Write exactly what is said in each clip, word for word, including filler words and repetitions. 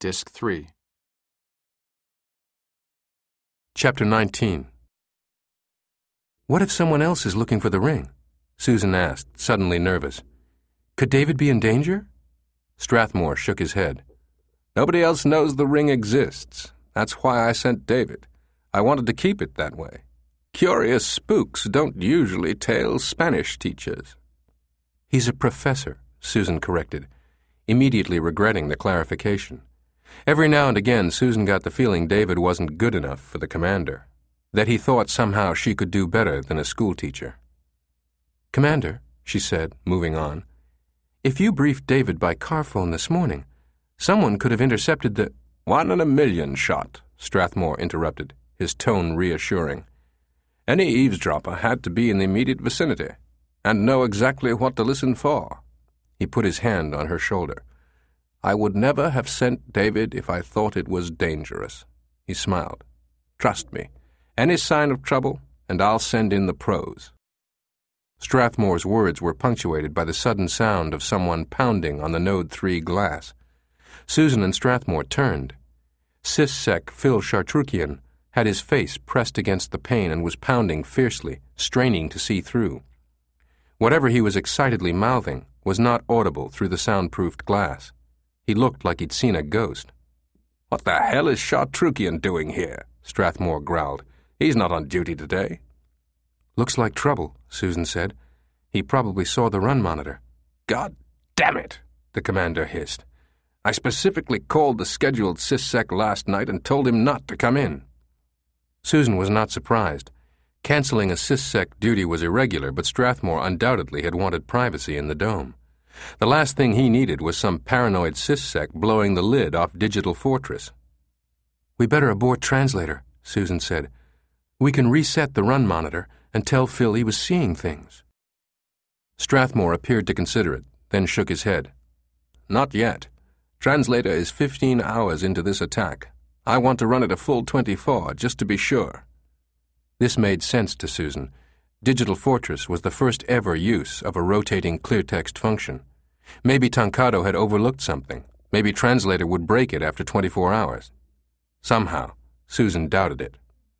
Disc three. Chapter nineteen. What if someone else is looking for the ring? Susan asked, suddenly nervous. Could David be in danger? Strathmore shook his head. Nobody else knows the ring exists. That's why I sent David. I wanted to keep it that way. Curious spooks don't usually tail Spanish teachers. He's a professor, Susan corrected, immediately regretting the clarification. Every now and again, Susan got the feeling David wasn't good enough for the commander, that he thought somehow she could do better than a schoolteacher. Commander, she said, moving on, if you briefed David by car phone this morning, someone could have intercepted the— One in a million shot, Strathmore interrupted, his tone reassuring. Any eavesdropper had to be in the immediate vicinity and know exactly what to listen for. He put his hand on her shoulder. I would never have sent David if I thought it was dangerous. He smiled. Trust me, any sign of trouble, and I'll send in the pros. Strathmore's words were punctuated by the sudden sound of someone pounding on the Node three glass. Susan and Strathmore turned. Sissek Phil Chartrukian had his face pressed against the pane and was pounding fiercely, straining to see through. Whatever he was excitedly mouthing was not audible through the soundproofed glass. He looked like he'd seen a ghost. What the hell is Chartrukian doing here? Strathmore growled. He's not on duty today. Looks like trouble, Susan said. He probably saw the run monitor. God damn it, the commander hissed. I specifically called the scheduled Sissek last night and told him not to come in. Susan was not surprised. Canceling a Sissek duty was irregular, but Strathmore undoubtedly had wanted privacy in the dome. The last thing he needed was some paranoid Sissek blowing the lid off Digital Fortress. We better abort translator, Susan said. We can reset the run monitor and tell Phil he was seeing things. Strathmore appeared to consider it, then shook his head. Not yet. Translator is fifteen hours into this attack. I want to run it a full twenty-four, just to be sure. This made sense to Susan. Digital Fortress was the first ever use of a rotating cleartext function. Maybe Tancado had overlooked something. Maybe Translator would break it after twenty-four hours. Somehow, Susan doubted it.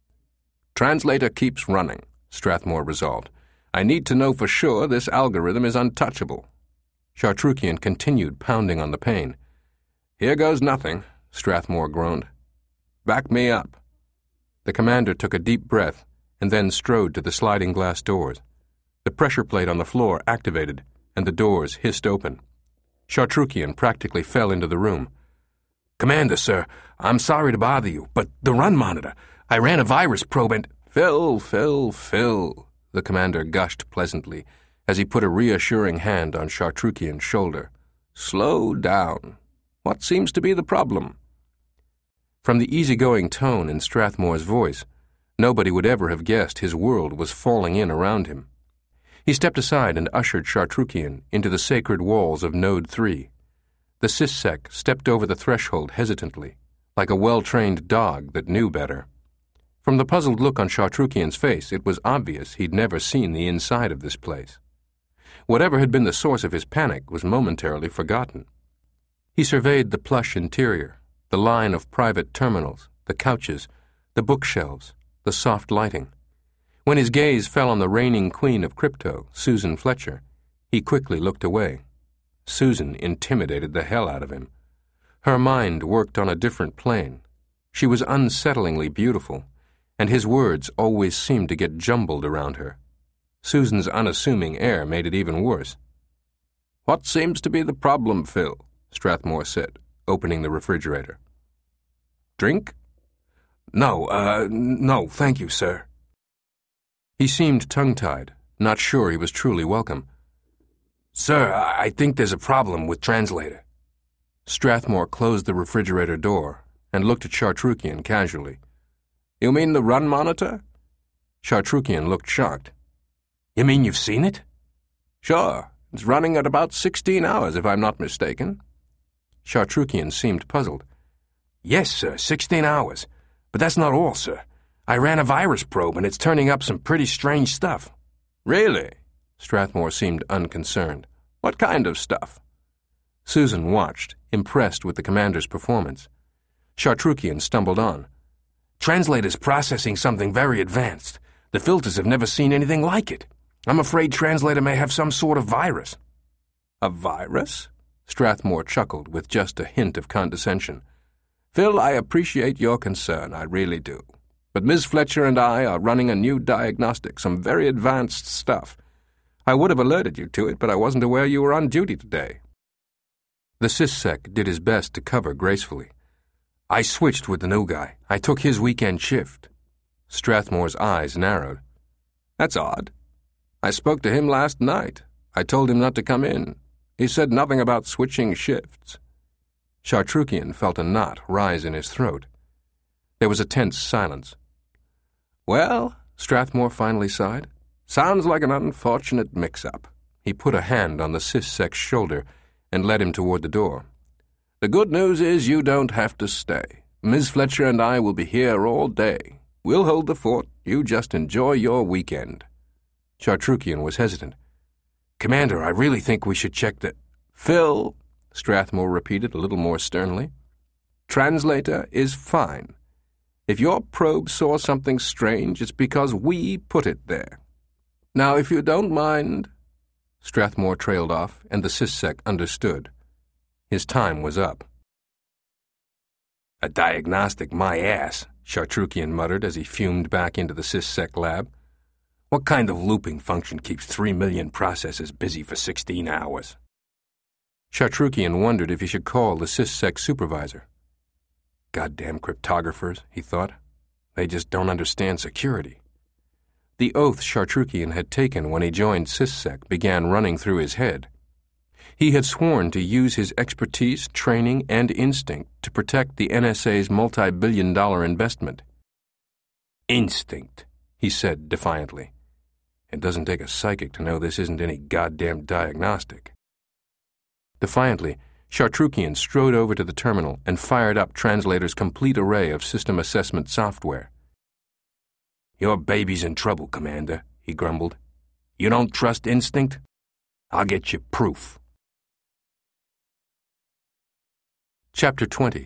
Translator keeps running, Strathmore resolved. I need to know for sure this algorithm is untouchable. Chartrukian continued pounding on the pane. Here goes nothing, Strathmore groaned. Back me up. The commander took a deep breath and then strode to the sliding glass doors. The pressure plate on the floor activated, and the doors hissed open. Chartrukian practically fell into the room. Commander, sir, I'm sorry to bother you, but the run monitor, I ran a virus probe and— Phil, Phil, Phil, the commander gushed pleasantly as he put a reassuring hand on Chartrukian's shoulder. Slow down. What seems to be the problem? From the easygoing tone in Strathmore's voice, nobody would ever have guessed his world was falling in around him. He stepped aside and ushered Chartrukian into the sacred walls of Node three. The Sissek stepped over the threshold hesitantly, like a well-trained dog that knew better. From the puzzled look on Chartrukian's face, it was obvious he'd never seen the inside of this place. Whatever had been the source of his panic was momentarily forgotten. He surveyed the plush interior, the line of private terminals, the couches, the bookshelves, the soft lighting. When his gaze fell on the reigning queen of crypto, Susan Fletcher, he quickly looked away. Susan intimidated the hell out of him. Her mind worked on a different plane. She was unsettlingly beautiful, and his words always seemed to get jumbled around her. Susan's unassuming air made it even worse. What seems to be the problem, Phil? Strathmore said, opening the refrigerator. Drink? No, uh, no, thank you, sir. He seemed tongue-tied, not sure he was truly welcome. Sir, I think there's a problem with Translator. Strathmore closed the refrigerator door and looked at Chartrukian casually. You mean the run monitor? Chartrukian looked shocked. You mean you've seen it? Sure. It's running at about sixteen hours, if I'm not mistaken. Chartrukian seemed puzzled. Yes, sir, sixteen hours. But that's not all, sir. I ran a virus probe, and it's turning up some pretty strange stuff. Really? Strathmore seemed unconcerned. What kind of stuff? Susan watched, impressed with the commander's performance. Chartrukian stumbled on. Translator's processing something very advanced. The filters have never seen anything like it. I'm afraid Translator may have some sort of virus. A virus? Strathmore chuckled with just a hint of condescension. Phil, I appreciate your concern, I really do. But Miz Fletcher and I are running a new diagnostic, some very advanced stuff. I would have alerted you to it, but I wasn't aware you were on duty today. The SysSec did his best to cover gracefully. I switched with the new guy. I took his weekend shift. Strathmore's eyes narrowed. That's odd. I spoke to him last night. I told him not to come in. He said nothing about switching shifts. Chartrukian felt a knot rise in his throat. There was a tense silence. Well, Strathmore finally sighed, sounds like an unfortunate mix-up. He put a hand on the SysSec's shoulder and led him toward the door. The good news is you don't have to stay. Miz Fletcher and I will be here all day. We'll hold the fort. You just enjoy your weekend. Chartrukian was hesitant. Commander, I really think we should check the... Phil, Strathmore repeated a little more sternly. Translator is fine. If your probe saw something strange, it's because we put it there. Now, if you don't mind... Strathmore trailed off, and the SysSec understood. His time was up. A diagnostic, my ass, Chartrukian muttered as he fumed back into the SysSec lab. What kind of looping function keeps three million processes busy for sixteen hours? Chartrukian wondered if he should call the SysSec supervisor. Goddamn cryptographers, he thought. They just don't understand security. The oath Chartrukian had taken when he joined SysSec began running through his head. He had sworn to use his expertise, training, and instinct to protect the N S A's multi-billion dollar investment. Instinct, he said defiantly. It doesn't take a psychic to know this isn't any goddamn diagnostic. Defiantly, Chartrukian strode over to the terminal and fired up Translator's complete array of system assessment software. Your baby's in trouble, Commander, he grumbled. You don't trust instinct? I'll get you proof. Chapter twenty.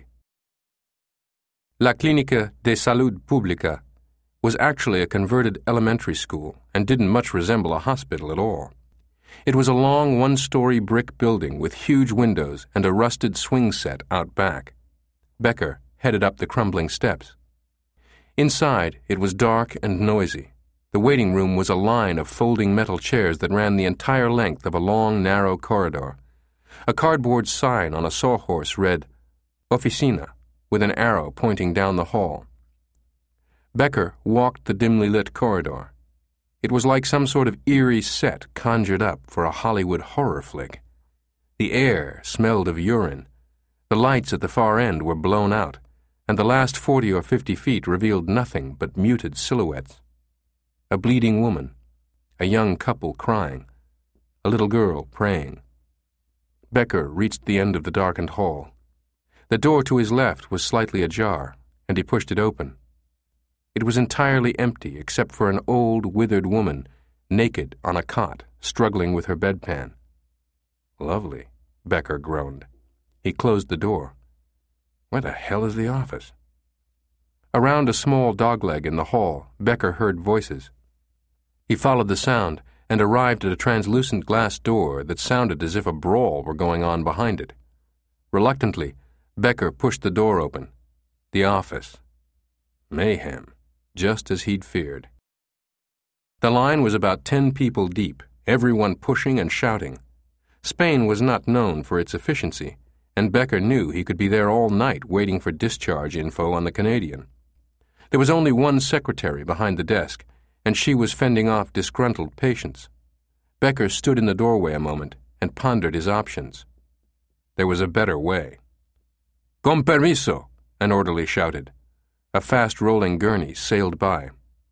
La Clínica de Salud Pública was actually a converted elementary school and didn't much resemble a hospital at all. It was a long one-story brick building with huge windows and a rusted swing set out back. Becker headed up the crumbling steps. Inside, it was dark and noisy. The waiting room was a line of folding metal chairs that ran the entire length of a long, narrow corridor. A cardboard sign on a sawhorse read, Oficina, with an arrow pointing down the hall. Becker walked the dimly lit corridor. It was like some sort of eerie set conjured up for a Hollywood horror flick. The air smelled of urine. The lights at the far end were blown out, and the last forty or fifty feet revealed nothing but muted silhouettes. A bleeding woman, a young couple crying, a little girl praying. Becker reached the end of the darkened hall. The door to his left was slightly ajar, and he pushed it open. It was entirely empty except for an old, withered woman, naked on a cot, struggling with her bedpan. Lovely, Becker groaned. He closed the door. Where the hell is the office? Around a small dogleg in the hall, Becker heard voices. He followed the sound and arrived at a translucent glass door that sounded as if a brawl were going on behind it. Reluctantly, Becker pushed the door open. The office. Mayhem, just as he'd feared. The line was about ten people deep, everyone pushing and shouting. Spain was not known for its efficiency, and Becker knew he could be there all night waiting for discharge info on the Canadian. There was only one secretary behind the desk, and she was fending off disgruntled patients. Becker stood in the doorway a moment and pondered his options. There was a better way. Con permiso, an orderly shouted. A fast-rolling gurney sailed by.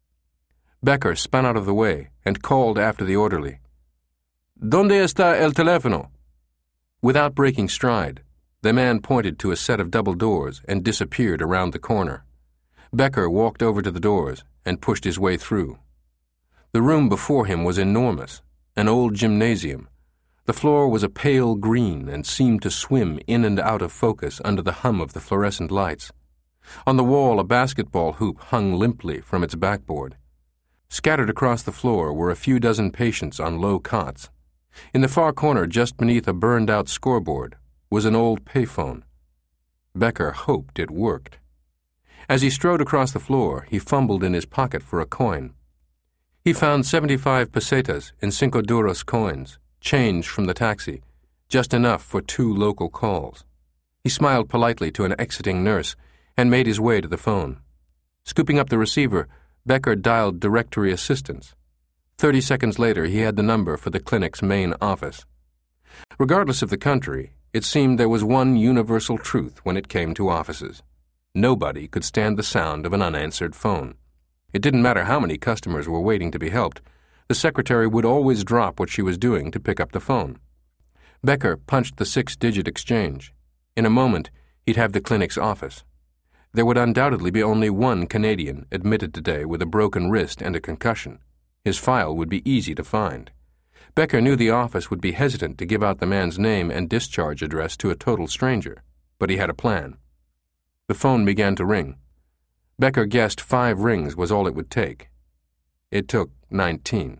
Becker spun out of the way and called after the orderly. ¿Dónde está el teléfono? Without breaking stride, the man pointed to a set of double doors and disappeared around the corner. Becker walked over to the doors and pushed his way through. The room before him was enormous, an old gymnasium. The floor was a pale green and seemed to swim in and out of focus under the hum of the fluorescent lights. On the wall, a basketball hoop hung limply from its backboard. Scattered across the floor were a few dozen patients on low cots. In the far corner, just beneath a burned-out scoreboard, was an old payphone. Becker hoped it worked. As he strode across the floor, he fumbled in his pocket for a coin. He found seventy-five pesetas in cinco duros coins, change from the taxi, just enough for two local calls. He smiled politely to an exiting nurse and made his way to the phone. Scooping up the receiver, Becker dialed directory assistance. Thirty seconds later, he had the number for the clinic's main office. Regardless of the country, it seemed there was one universal truth when it came to offices. Nobody could stand the sound of an unanswered phone. It didn't matter how many customers were waiting to be helped. The secretary would always drop what she was doing to pick up the phone. Becker punched the six-digit exchange. In a moment, he'd have the clinic's office. There would undoubtedly be only one Canadian admitted today with a broken wrist and a concussion. His file would be easy to find. Becker knew the office would be hesitant to give out the man's name and discharge address to a total stranger, but he had a plan. The phone began to ring. Becker guessed five rings was all it would take. It took nineteen.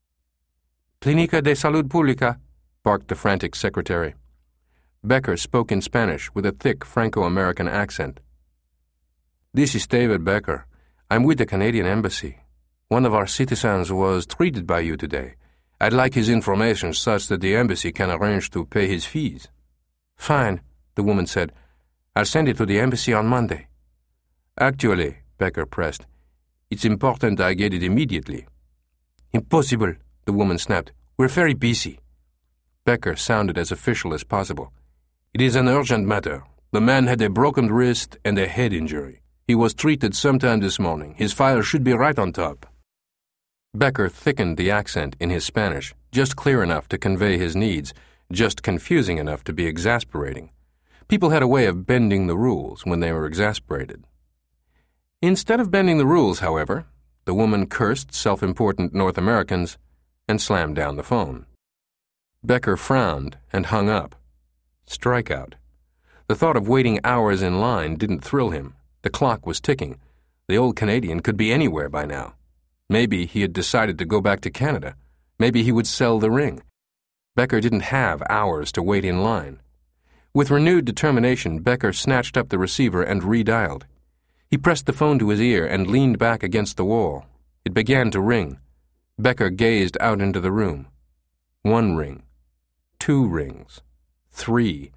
Clínica de Salud Pública, barked the frantic secretary. Becker spoke in Spanish with a thick Franco-American accent. This is David Becker. I'm with the Canadian Embassy. One of our citizens was treated by you today. I'd like his information such that the embassy can arrange to pay his fees. Fine, the woman said. I'll send it to the embassy on Monday. Actually, Becker pressed, it's important I get it immediately. Impossible, the woman snapped. We're very busy. Becker sounded as official as possible. It is an urgent matter. The man had a broken wrist and a head injury. He was treated sometime this morning. His file should be right on top. Becker thickened the accent in his Spanish, just clear enough to convey his needs, just confusing enough to be exasperating. People had a way of bending the rules when they were exasperated. Instead of bending the rules, however, the woman cursed self-important North Americans and slammed down the phone. Becker frowned and hung up. Strikeout. The thought of waiting hours in line didn't thrill him. The clock was ticking. The old Canadian could be anywhere by now. Maybe he had decided to go back to Canada. Maybe he would sell the ring. Becker didn't have hours to wait in line. With renewed determination, Becker snatched up the receiver and redialed. He pressed the phone to his ear and leaned back against the wall. It began to ring. Becker gazed out into the room. One ring. Two rings. Three.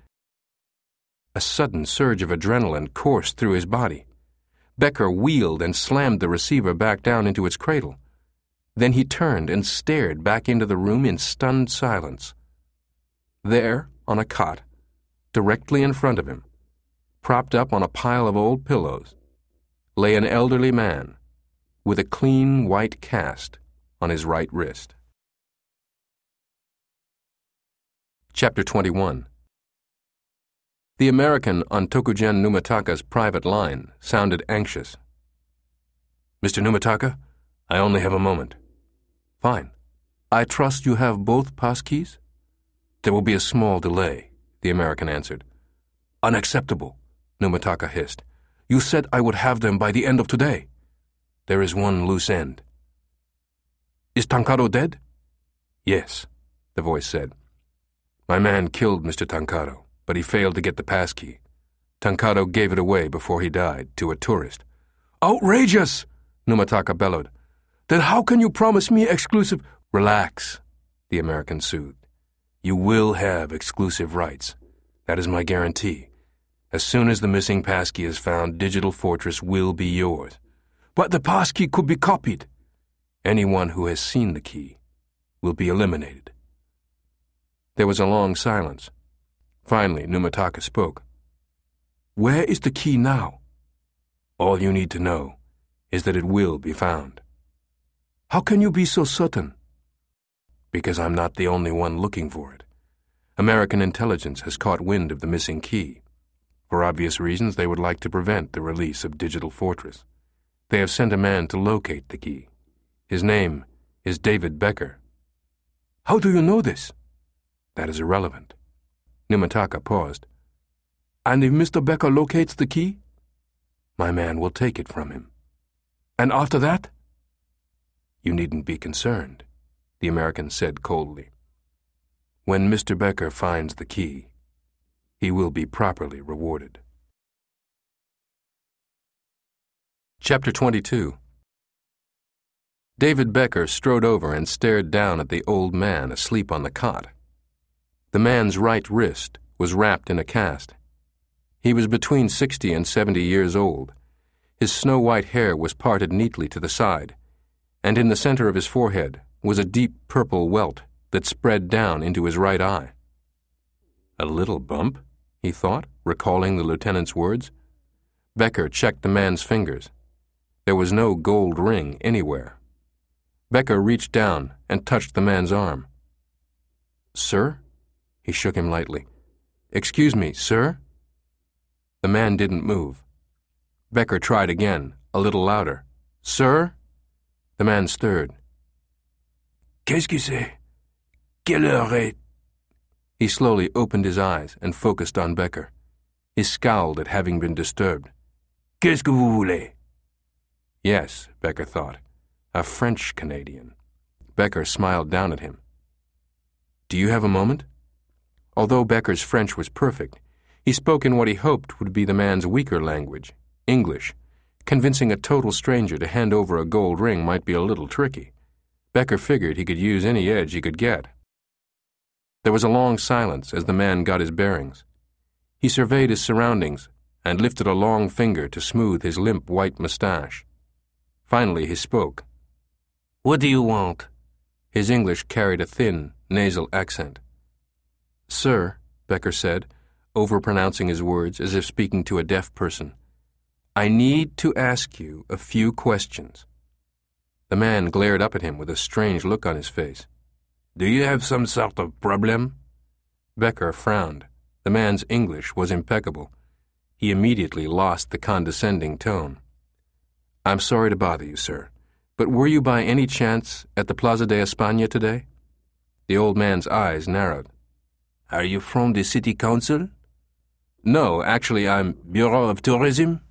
A sudden surge of adrenaline coursed through his body. Becker wheeled and slammed the receiver back down into its cradle. Then he turned and stared back into the room in stunned silence. There, on a cot, directly in front of him, propped up on a pile of old pillows, lay an elderly man with a clean white cast on his right wrist. Chapter twenty-one. The American on Tokugen Numataka's private line sounded anxious. Mister Numataka, I only have a moment. Fine. I trust you have both passkeys? There will be a small delay, the American answered. Unacceptable, Numataka hissed. You said I would have them by the end of today. There is one loose end. Is Tankado dead? Yes, the voice said. My man killed Mister Tankado, but he failed to get the passkey. Tankado gave it away before he died to a tourist. Outrageous! Numataka bellowed. Then how can you promise me exclusive... Relax, the American soothed. You will have exclusive rights. That is my guarantee. As soon as the missing passkey is found, Digital Fortress will be yours. But the passkey could be copied. Anyone who has seen the key will be eliminated. There was a long silence. Finally, Numataka spoke. Where is the key now? All you need to know is that it will be found. How can you be so certain? Because I'm not the only one looking for it. American intelligence has caught wind of the missing key. For obvious reasons, they would like to prevent the release of Digital Fortress. They have sent a man to locate the key. His name is David Becker. How do you know this? That is irrelevant. Numitaka paused. And if Mister Becker locates the key? My man will take it from him. And after that? You needn't be concerned, the American said coldly. When Mister Becker finds the key, he will be properly rewarded. Chapter twenty-two. David Becker strode over and stared down at the old man asleep on the cot. The man's right wrist was wrapped in a cast. He was between sixty and seventy years old. His snow-white hair was parted neatly to the side, and in the center of his forehead was a deep purple welt that spread down into his right eye. A little bump, he thought, recalling the lieutenant's words. Becker checked the man's fingers. There was no gold ring anywhere. Becker reached down and touched the man's arm. Sir? He shook him lightly. Excuse me, sir? The man didn't move. Becker tried again, a little louder. Sir? The man stirred. Qu'est-ce que c'est? Quelle heure est? He slowly opened his eyes and focused on Becker. He scowled at having been disturbed. Qu'est-ce que vous voulez? Yes, Becker thought. A French Canadian. Becker smiled down at him. Do you have a moment? Although Becker's French was perfect, he spoke in what he hoped would be the man's weaker language, English. Convincing a total stranger to hand over a gold ring might be a little tricky. Becker figured he could use any edge he could get. There was a long silence as the man got his bearings. He surveyed his surroundings and lifted a long finger to smooth his limp white mustache. Finally he spoke. What do you want? His English carried a thin, nasal accent. Sir, Becker said, overpronouncing his words as if speaking to a deaf person, I need to ask you a few questions. The man glared up at him with a strange look on his face. Do you have some sort of problem? Becker frowned. The man's English was impeccable. He immediately lost the condescending tone. I'm sorry to bother you, sir, but were you by any chance at the Plaza de España today? The old man's eyes narrowed. Are you from the city council? No, actually, I'm Bureau of Tourism.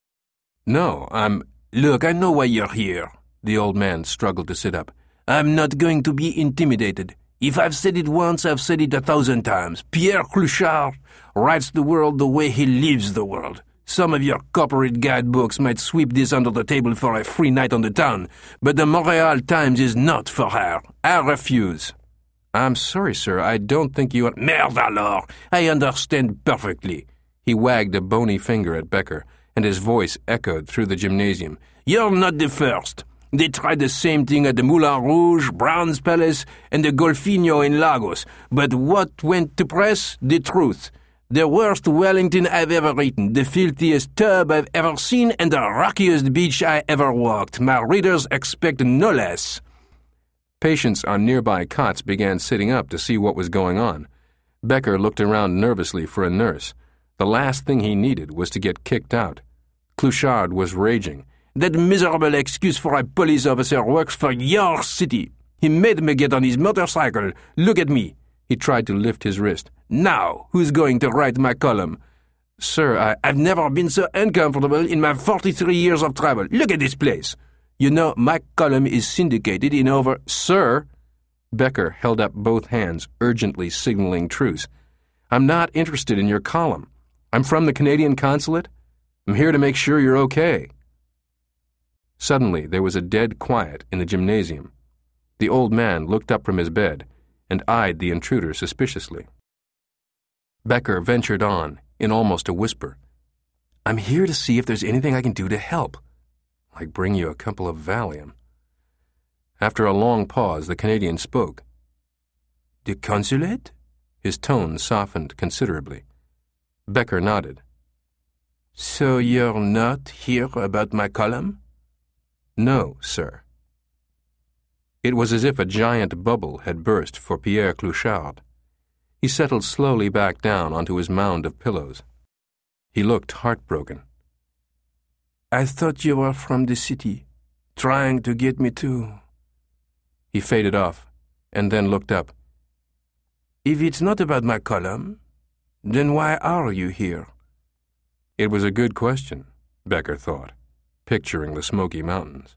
No, I'm... Look, I know why you're here. The old man struggled to sit up. I'm not going to be intimidated. If I've said it once, I've said it a thousand times. Pierre Clochard writes the world the way he lives the world. Some of your corporate guidebooks might sweep this under the table for a free night on the town, but the Montreal Times is not for her. I refuse. I'm sorry, sir, I don't think you... Merde alors! I understand perfectly. He wagged a bony finger at Becker, and his voice echoed through the gymnasium. You're not the first. They tried the same thing at the Moulin Rouge, Brown's Palace, and the Golfino in Lagos. But what went to press? The truth. The worst Wellington I've ever eaten, the filthiest tub I've ever seen, and the rockiest beach I ever walked. My readers expect no less. Patients on nearby cots began sitting up to see what was going on. Becker looked around nervously for a nurse. The last thing he needed was to get kicked out. Clochard was raging. That miserable excuse for a police officer works for your city. He made me get on his motorcycle. Look at me. He tried to lift his wrist. Now, who's going to write my column? Sir, I, I've never been so uncomfortable in my forty-three years of travel. Look at this place. You know, my column is syndicated in over... Sir! Becker held up both hands, urgently signaling truce. I'm not interested in your column. I'm from the Canadian consulate. I'm here to make sure you're okay. Suddenly, there was a dead quiet in the gymnasium. The old man looked up from his bed and eyed the intruder suspiciously. Becker ventured on, in almost a whisper. I'm here to see if there's anything I can do to help. Like bring you a couple of Valium. After a long pause, the Canadian spoke. The consulate? His tone softened considerably. Becker nodded. So you're not here about my column? No, sir. It was as if a giant bubble had burst for Pierre Clochard. He settled slowly back down onto his mound of pillows. He looked heartbroken. I thought you were from the city, trying to get me to... He faded off, and then looked up. If it's not about my column, then why are you here? It was a good question, Becker thought, picturing the Smoky Mountains.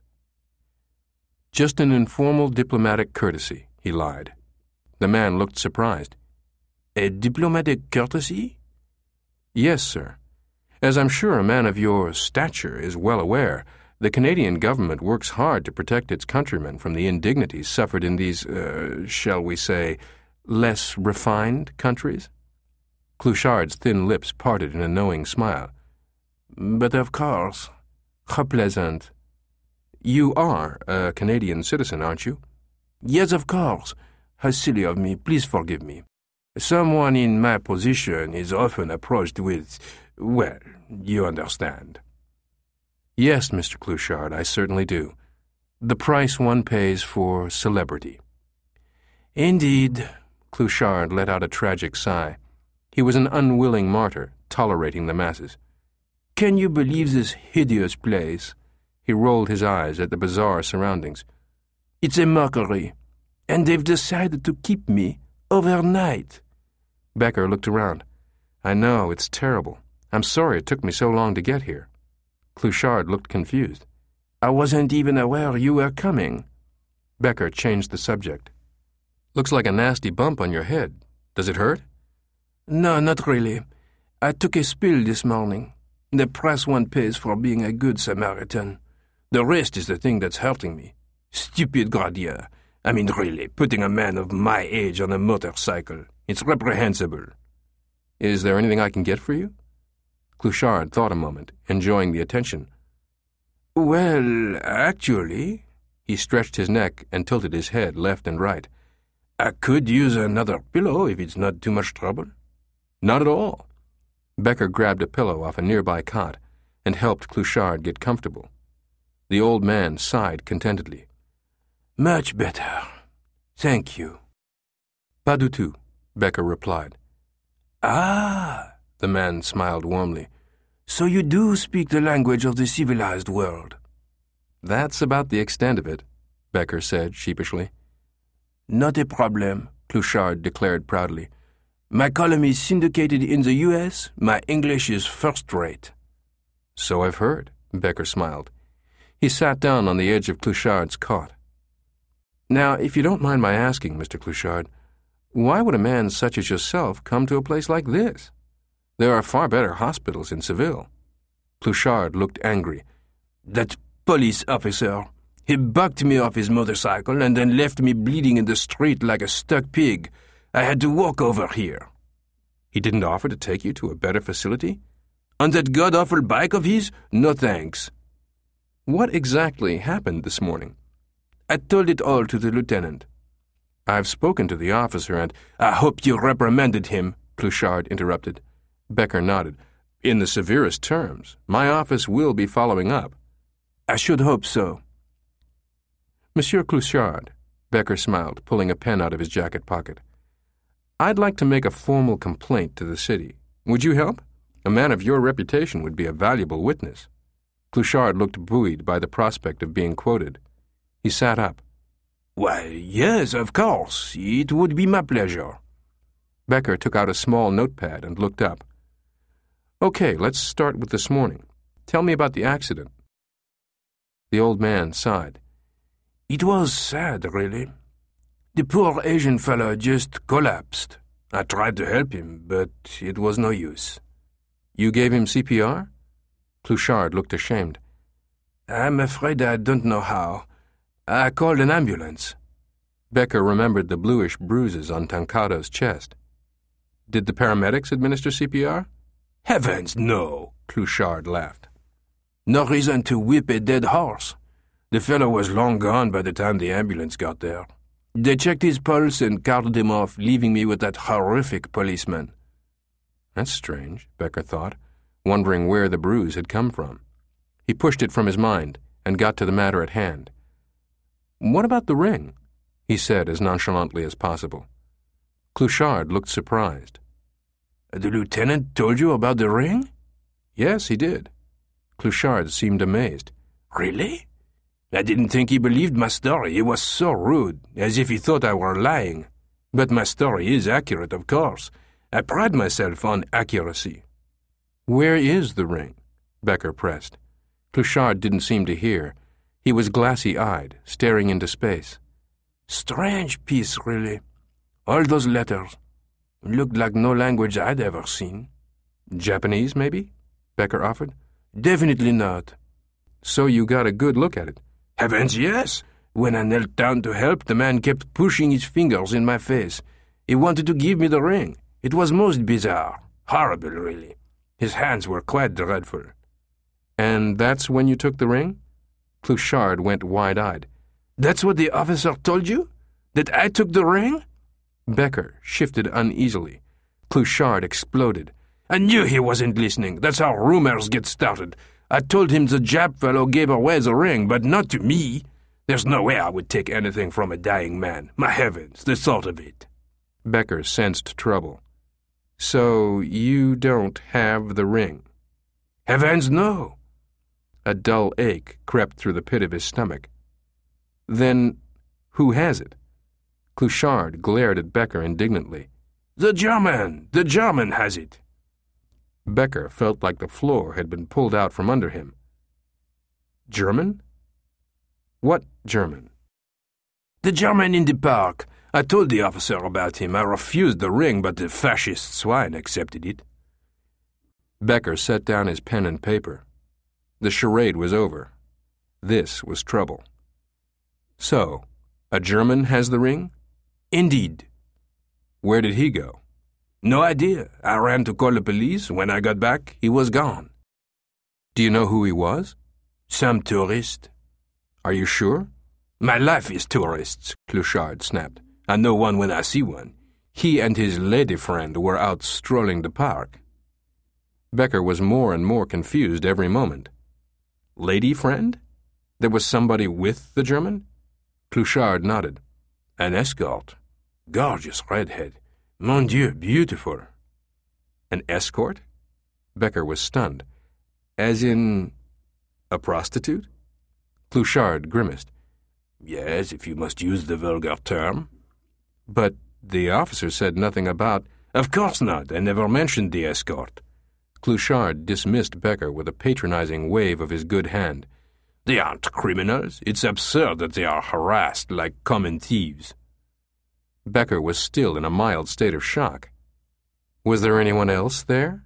Just an informal diplomatic courtesy, he lied. The man looked surprised. A diplomatic courtesy? Yes, sir. As I'm sure a man of your stature is well aware, the Canadian government works hard to protect its countrymen from the indignities suffered in these, uh, shall we say, less refined countries? Clouchard's thin lips parted in a knowing smile. But of course. How pleasant. You are a Canadian citizen, aren't you? Yes, of course. How silly of me. Please forgive me. Someone in my position is often approached with, well, you understand. Yes, Mister Clouchard, I certainly do. The price one pays for celebrity. Indeed. Clouchard let out a tragic sigh. He was an unwilling martyr, tolerating the masses. Can you believe this hideous place? He rolled his eyes at the bizarre surroundings. It's a mockery, and they've decided to keep me overnight. Becker looked around. I know, it's terrible. I'm sorry it took me so long to get here. Clouchard looked confused. I wasn't even aware you were coming. Becker changed the subject. Looks like a nasty bump on your head. Does it hurt? No, not really. I took a spill this morning. The price one pays for being a good Samaritan. The rest is the thing that's hurting me. Stupid Gradier. I mean, really, putting a man of my age on a motorcycle. It's reprehensible. Is there anything I can get for you? Clouchard thought a moment, enjoying the attention. Well, actually, he stretched his neck and tilted his head left and right. I could use another pillow if it's not too much trouble. Not at all. Becker grabbed a pillow off a nearby cot and helped Clouchard get comfortable. The old man sighed contentedly. Much better. Thank you. Pas du tout, Becker replied. Ah, the man smiled warmly. So you do speak the language of the civilized world. That's about the extent of it, Becker said sheepishly. Not a problem, Clouchard declared proudly. My column is syndicated in the U S My English is first-rate. So I've heard, Becker smiled. He sat down on the edge of Clouchard's cot. Now, if you don't mind my asking, Mister Clouchard, why would a man such as yourself come to a place like this? There are far better hospitals in Seville. Clouchard looked angry. That police officer. He bucked me off his motorcycle and then left me bleeding in the street like a stuck pig. I had to walk over here. He didn't offer to take you to a better facility? On that god-awful bike of his? No thanks. What exactly happened this morning? I told it all to the lieutenant. I've spoken to the officer and— I hope you reprimanded him, Clouchard interrupted. Becker nodded. In the severest terms. My office will be following up. I should hope so. Monsieur Clouchard, Becker smiled, pulling a pen out of his jacket pocket. I'd like to make a formal complaint to the city. Would you help? A man of your reputation would be a valuable witness. Clouchard looked buoyed by the prospect of being quoted. He sat up. Why, yes, of course. It would be my pleasure. Becker took out a small notepad and looked up. Okay, let's start with this morning. Tell me about the accident. The old man sighed. It was sad, really. The poor Asian fellow just collapsed. I tried to help him, but it was no use. You gave him C P R? Clouchard looked ashamed. I'm afraid I don't know how. I called an ambulance. Becker remembered the bluish bruises on Tancado's chest. Did the paramedics administer C P R? Heavens, no, Clouchard laughed. No reason to whip a dead horse. The fellow was long gone by the time the ambulance got there. They checked his pulse and carted him off, leaving me with that horrific policeman. That's strange, Becker thought, wondering where the bruise had come from. He pushed it from his mind and got to the matter at hand. What about the ring? He said as nonchalantly as possible. Clouchard looked surprised. The lieutenant told you about the ring? Yes, he did. Clouchard seemed amazed. Really? I didn't think he believed my story. He was so rude, as if he thought I were lying. But my story is accurate, of course. I pride myself on accuracy. Where is the ring? Becker pressed. Clouchard didn't seem to hear. He was glassy-eyed, staring into space. Strange piece, really. All those letters. Looked like no language I'd ever seen. Japanese, maybe? Becker offered. Definitely not. So you got a good look at it? Heavens, yes. When I knelt down to help, the man kept pushing his fingers in my face. He wanted to give me the ring. It was most bizarre. Horrible, really. His hands were quite dreadful. And that's when you took the ring? Clouchard went wide-eyed. That's what the officer told you? That I took the ring? Becker shifted uneasily. Clouchard exploded. I knew he wasn't listening. That's how rumors get started. I told him the Jap fellow gave away the ring, but not to me. There's no way I would take anything from a dying man. My heavens, the thought of it. Becker sensed trouble. So you don't have the ring? Heavens, no. A dull ache crept through the pit of his stomach. Then who has it? Clouchard glared at Becker indignantly. The German! The German has it! Becker felt like the floor had been pulled out from under him. German? What German? The German in the park. I told the officer about him. I refused the ring, but the fascist swine accepted it. Becker set down his pen and paper. The charade was over. This was trouble. So, a German has the ring? Indeed. Where did he go? No idea. I ran to call the police. When I got back, he was gone. Do you know who he was? Some tourist. Are you sure? My life is tourists, Clouchard snapped. I know one when I see one. He and his lady friend were out strolling the park. Becker was more and more confused every moment. Lady friend? There was somebody with the German? Clouchard nodded. An escort. Gorgeous redhead. Mon Dieu, beautiful. An escort? Becker was stunned. As in a prostitute? Clouchard grimaced. Yes, if you must use the vulgar term. But the officer said nothing about... Of course not. I never mentioned the escort. Clouchard dismissed Becker with a patronizing wave of his good hand. They aren't criminals. It's absurd that they are harassed like common thieves. Becker was still in a mild state of shock. Was there anyone else there?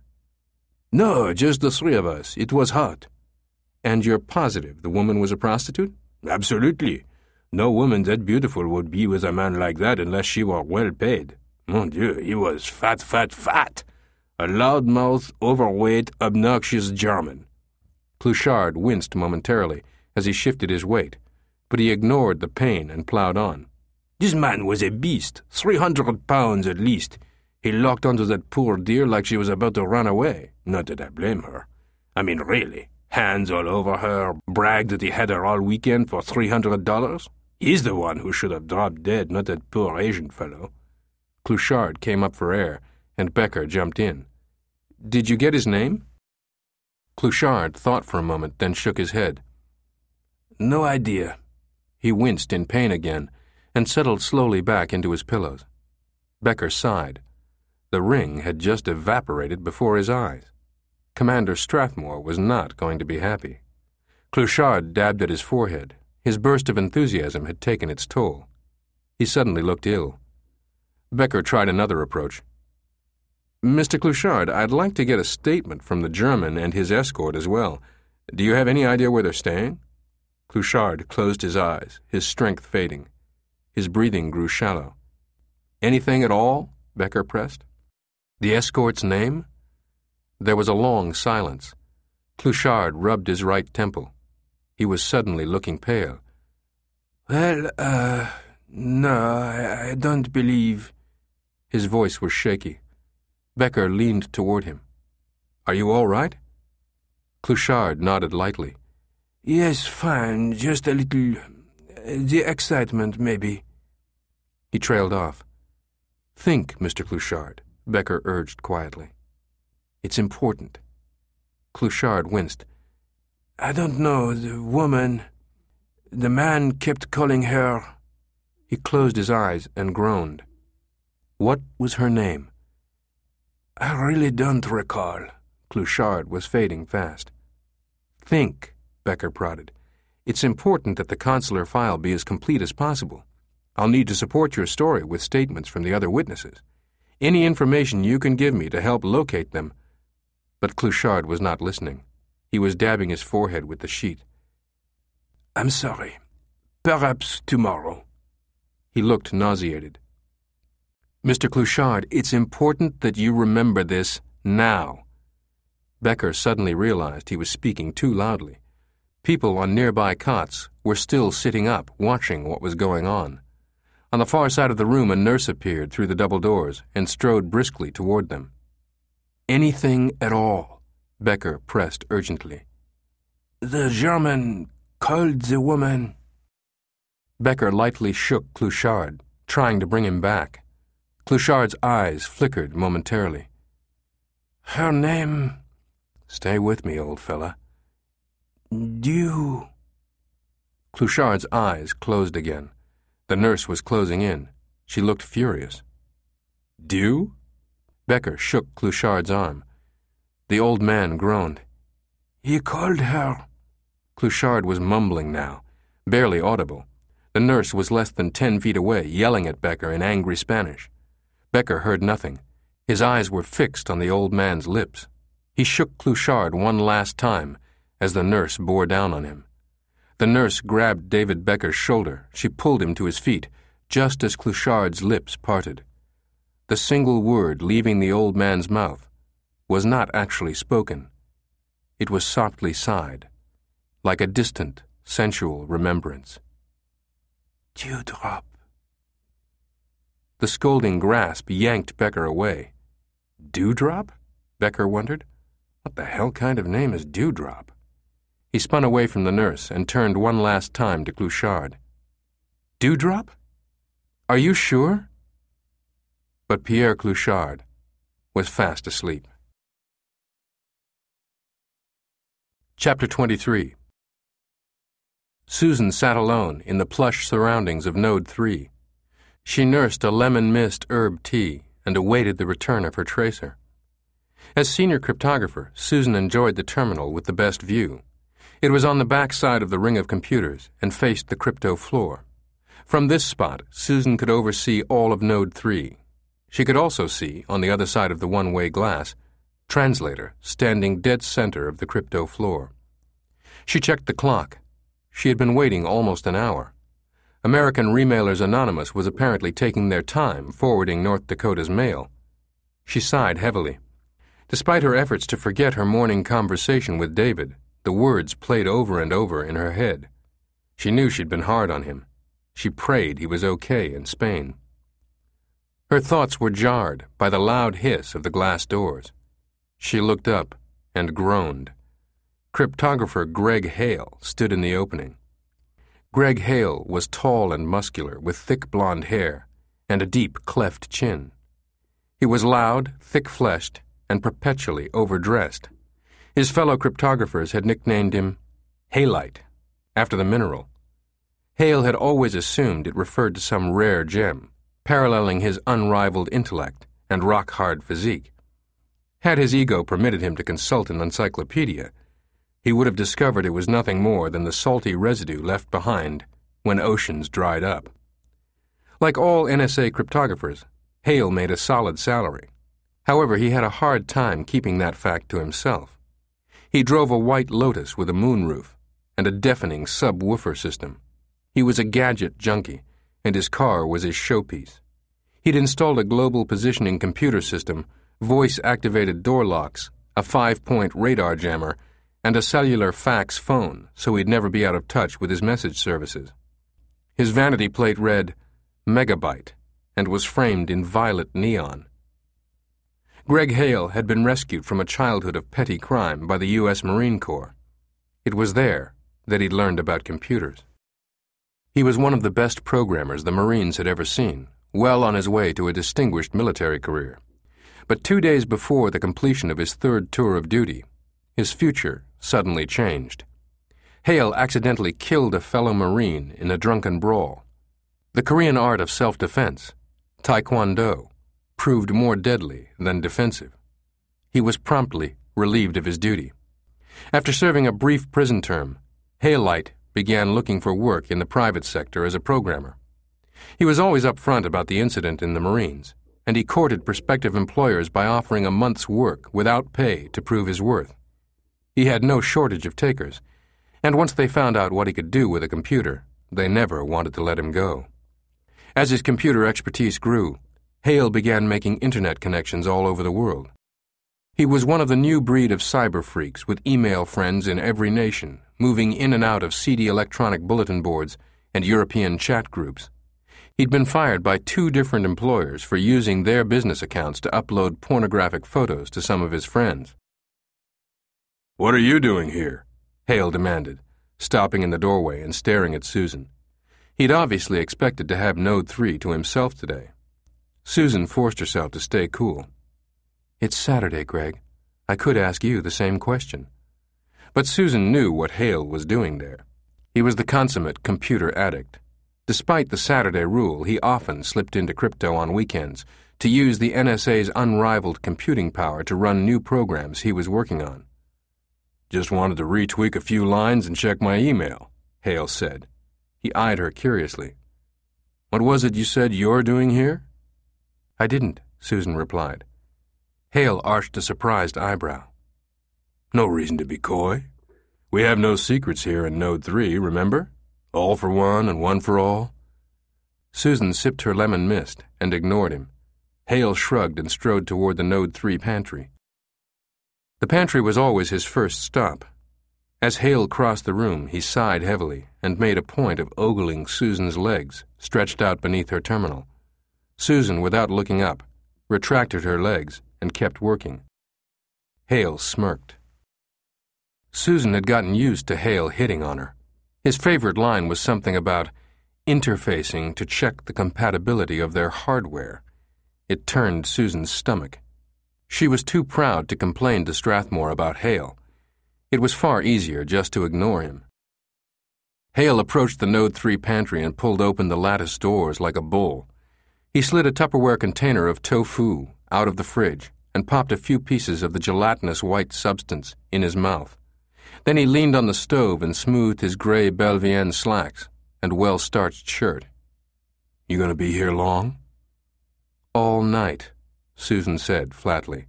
No, just the three of us. It was hot. And you're positive the woman was a prostitute? Absolutely. No woman that beautiful would be with a man like that unless she were well paid. Mon Dieu, he was fat, fat, fat. A loud-mouthed, overweight, obnoxious German. Clouchard winced momentarily as he shifted his weight, but he ignored the pain and plowed on. This man was a beast, three hundred pounds at least. He locked onto that poor dear like she was about to run away. Not that I blame her. I mean, really. Hands all over her, bragged that he had her all weekend for three hundred dollars. He's the one who should have dropped dead, not that poor Asian fellow. Clouchard came up for air, and Becker jumped in. Did you get his name? Clouchard thought for a moment, then shook his head. No idea. He winced in pain again, and settled slowly back into his pillows. Becker sighed. The ring had just evaporated before his eyes. Commander Strathmore was not going to be happy. Clouchard dabbed at his forehead. His burst of enthusiasm had taken its toll. He suddenly looked ill. Becker tried another approach. Mister Clouchard, I'd like to get a statement from the German and his escort as well. Do you have any idea where they're staying? Clouchard closed his eyes, his strength fading. His breathing grew shallow. Anything at all? Becker pressed. The escort's name? There was a long silence. Clouchard rubbed his right temple. He was suddenly looking pale. Well, uh, no, I, I don't believe... His voice was shaky. Becker leaned toward him. Are you all right? Clouchard nodded lightly. Yes, fine, just a little... the excitement, maybe. He trailed off. Think, Mister Clouchard, Becker urged quietly. It's important. Clouchard winced. I don't know, the woman... The man kept calling her... He closed his eyes and groaned. What was her name? I really don't recall. Clouchard was fading fast. Think, Becker prodded. It's important that the consular file be as complete as possible. I'll need to support your story with statements from the other witnesses. Any information you can give me to help locate them. But Clouchard was not listening. He was dabbing his forehead with the sheet. I'm sorry. Perhaps tomorrow. He looked nauseated. Mister Clouchard, it's important that you remember this now. Becker suddenly realized he was speaking too loudly. People on nearby cots were still sitting up, watching what was going on. On the far side of the room, a nurse appeared through the double doors and strode briskly toward them. Anything at all, Becker pressed urgently. The German called the woman. Becker lightly shook Clouchard, trying to bring him back. Clouchard's eyes flickered momentarily. Her name... Stay with me, old fella. Dew. Clouchard's eyes closed again. The nurse was closing in. She looked furious. Dew? Becker shook Clouchard's arm. The old man groaned. He called her. Clouchard was mumbling now, barely audible. The nurse was less than ten feet away, yelling at Becker in angry Spanish. Becker heard nothing. His eyes were fixed on the old man's lips. He shook Clouchard one last time as the nurse bore down on him. The nurse grabbed David Becker's shoulder. She pulled him to his feet, just as Clouchard's lips parted. The single word leaving the old man's mouth was not actually spoken. It was softly sighed, like a distant, sensual remembrance. Dewdrop. The scolding grasp yanked Becker away. Dewdrop? Becker wondered. What the hell kind of name is Dewdrop? He spun away from the nurse and turned one last time to Clouchard. Dewdrop? Are you sure? But Pierre Clouchard was fast asleep. Chapter twenty-three. Susan sat alone in the plush surroundings of Node three. She nursed a lemon mist herb tea and awaited the return of her tracer. As senior cryptographer, Susan enjoyed the terminal with the best view. It was on the back side of the ring of computers and faced the crypto floor. From this spot, Susan could oversee all of Node three. She could also see, on the other side of the one-way glass, Translator standing dead center of the crypto floor. She checked the clock. She had been waiting almost an hour. American Remailers Anonymous was apparently taking their time forwarding North Dakota's mail. She sighed heavily. Despite her efforts to forget her morning conversation with David, the words played over and over in her head. She knew she'd been hard on him. She prayed he was okay in Spain. Her thoughts were jarred by the loud hiss of the glass doors. She looked up and groaned. Cryptographer Greg Hale stood in the opening. Greg Hale was tall and muscular, with thick blonde hair and a deep cleft chin. He was loud, thick-fleshed, and perpetually overdressed. His fellow cryptographers had nicknamed him Halite, after the mineral. Hale had always assumed it referred to some rare gem, paralleling his unrivaled intellect and rock-hard physique. Had his ego permitted him to consult an encyclopedia, he would have discovered it was nothing more than the salty residue left behind when oceans dried up. Like all N S A cryptographers, Hale made a solid salary. However, he had a hard time keeping that fact to himself. He drove a white Lotus with a moonroof and a deafening subwoofer system. He was a gadget junkie, and his car was his showpiece. He'd installed a global positioning computer system, voice-activated door locks, a five-point radar jammer, and a cellular fax phone so he'd never be out of touch with his message services. His vanity plate read, Megabyte, and was framed in violet neon. Greg Hale had been rescued from a childhood of petty crime by the U S Marine Corps. It was there that he'd learned about computers. He was one of the best programmers the Marines had ever seen, well on his way to a distinguished military career. But two days before the completion of his third tour of duty, his future suddenly changed. Hale accidentally killed a fellow Marine in a drunken brawl. The Korean art of self-defense, Taekwondo, proved more deadly than defensive. He was promptly relieved of his duty. After serving a brief prison term, Halite began looking for work in the private sector as a programmer. He was always upfront about the incident in the Marines, and he courted prospective employers by offering a month's work without pay to prove his worth. He had no shortage of takers, and once they found out what he could do with a computer, they never wanted to let him go. As his computer expertise grew, Hale began making internet connections all over the world. He was one of the new breed of cyber freaks with email friends in every nation, moving in and out of seedy electronic bulletin boards and European chat groups. He'd been fired by two different employers for using their business accounts to upload pornographic photos to some of his friends. "What are you doing here?" Hale demanded, stopping in the doorway and staring at Susan. He'd obviously expected to have Node three to himself today. Susan forced herself to stay cool. "It's Saturday, Greg. I could ask you the same question." But Susan knew what Hale was doing there. He was the consummate computer addict. Despite the Saturday rule, he often slipped into crypto on weekends to use the N S A's unrivaled computing power to run new programs he was working on. "Just wanted to retweak a few lines and check my email," Hale said. He eyed her curiously. "What was it you said you're doing here?" "I didn't," Susan replied. Hale arched a surprised eyebrow. "No reason to be coy. We have no secrets here in Node three, remember? All for one and one for all." Susan sipped her lemon mist and ignored him. Hale shrugged and strode toward the Node three pantry. The pantry was always his first stop. As Hale crossed the room, he sighed heavily and made a point of ogling Susan's legs, stretched out beneath her terminal. Susan, without looking up, retracted her legs and kept working. Hale smirked. Susan had gotten used to Hale hitting on her. His favorite line was something about interfacing to check the compatibility of their hardware. It turned Susan's stomach. She was too proud to complain to Strathmore about Hale. It was far easier just to ignore him. Hale approached the Node three pantry and pulled open the lattice doors like a bull. He slid a Tupperware container of tofu out of the fridge and popped a few pieces of the gelatinous white substance in his mouth. Then he leaned on the stove and smoothed his gray Belvienne slacks and well-starched shirt. "You gonna be here long?" "All night," Susan said flatly.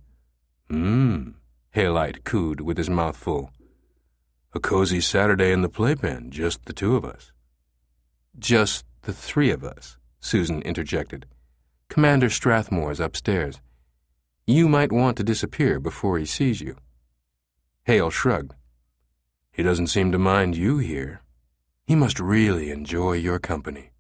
Mmm, Halite cooed with his mouth full. "A cozy Saturday in the playpen, just the two of us." "Just the three of us," Susan interjected. "Commander Strathmore's upstairs. You might want to disappear before he sees you." Hale shrugged. "He doesn't seem to mind you here. He must really enjoy your company."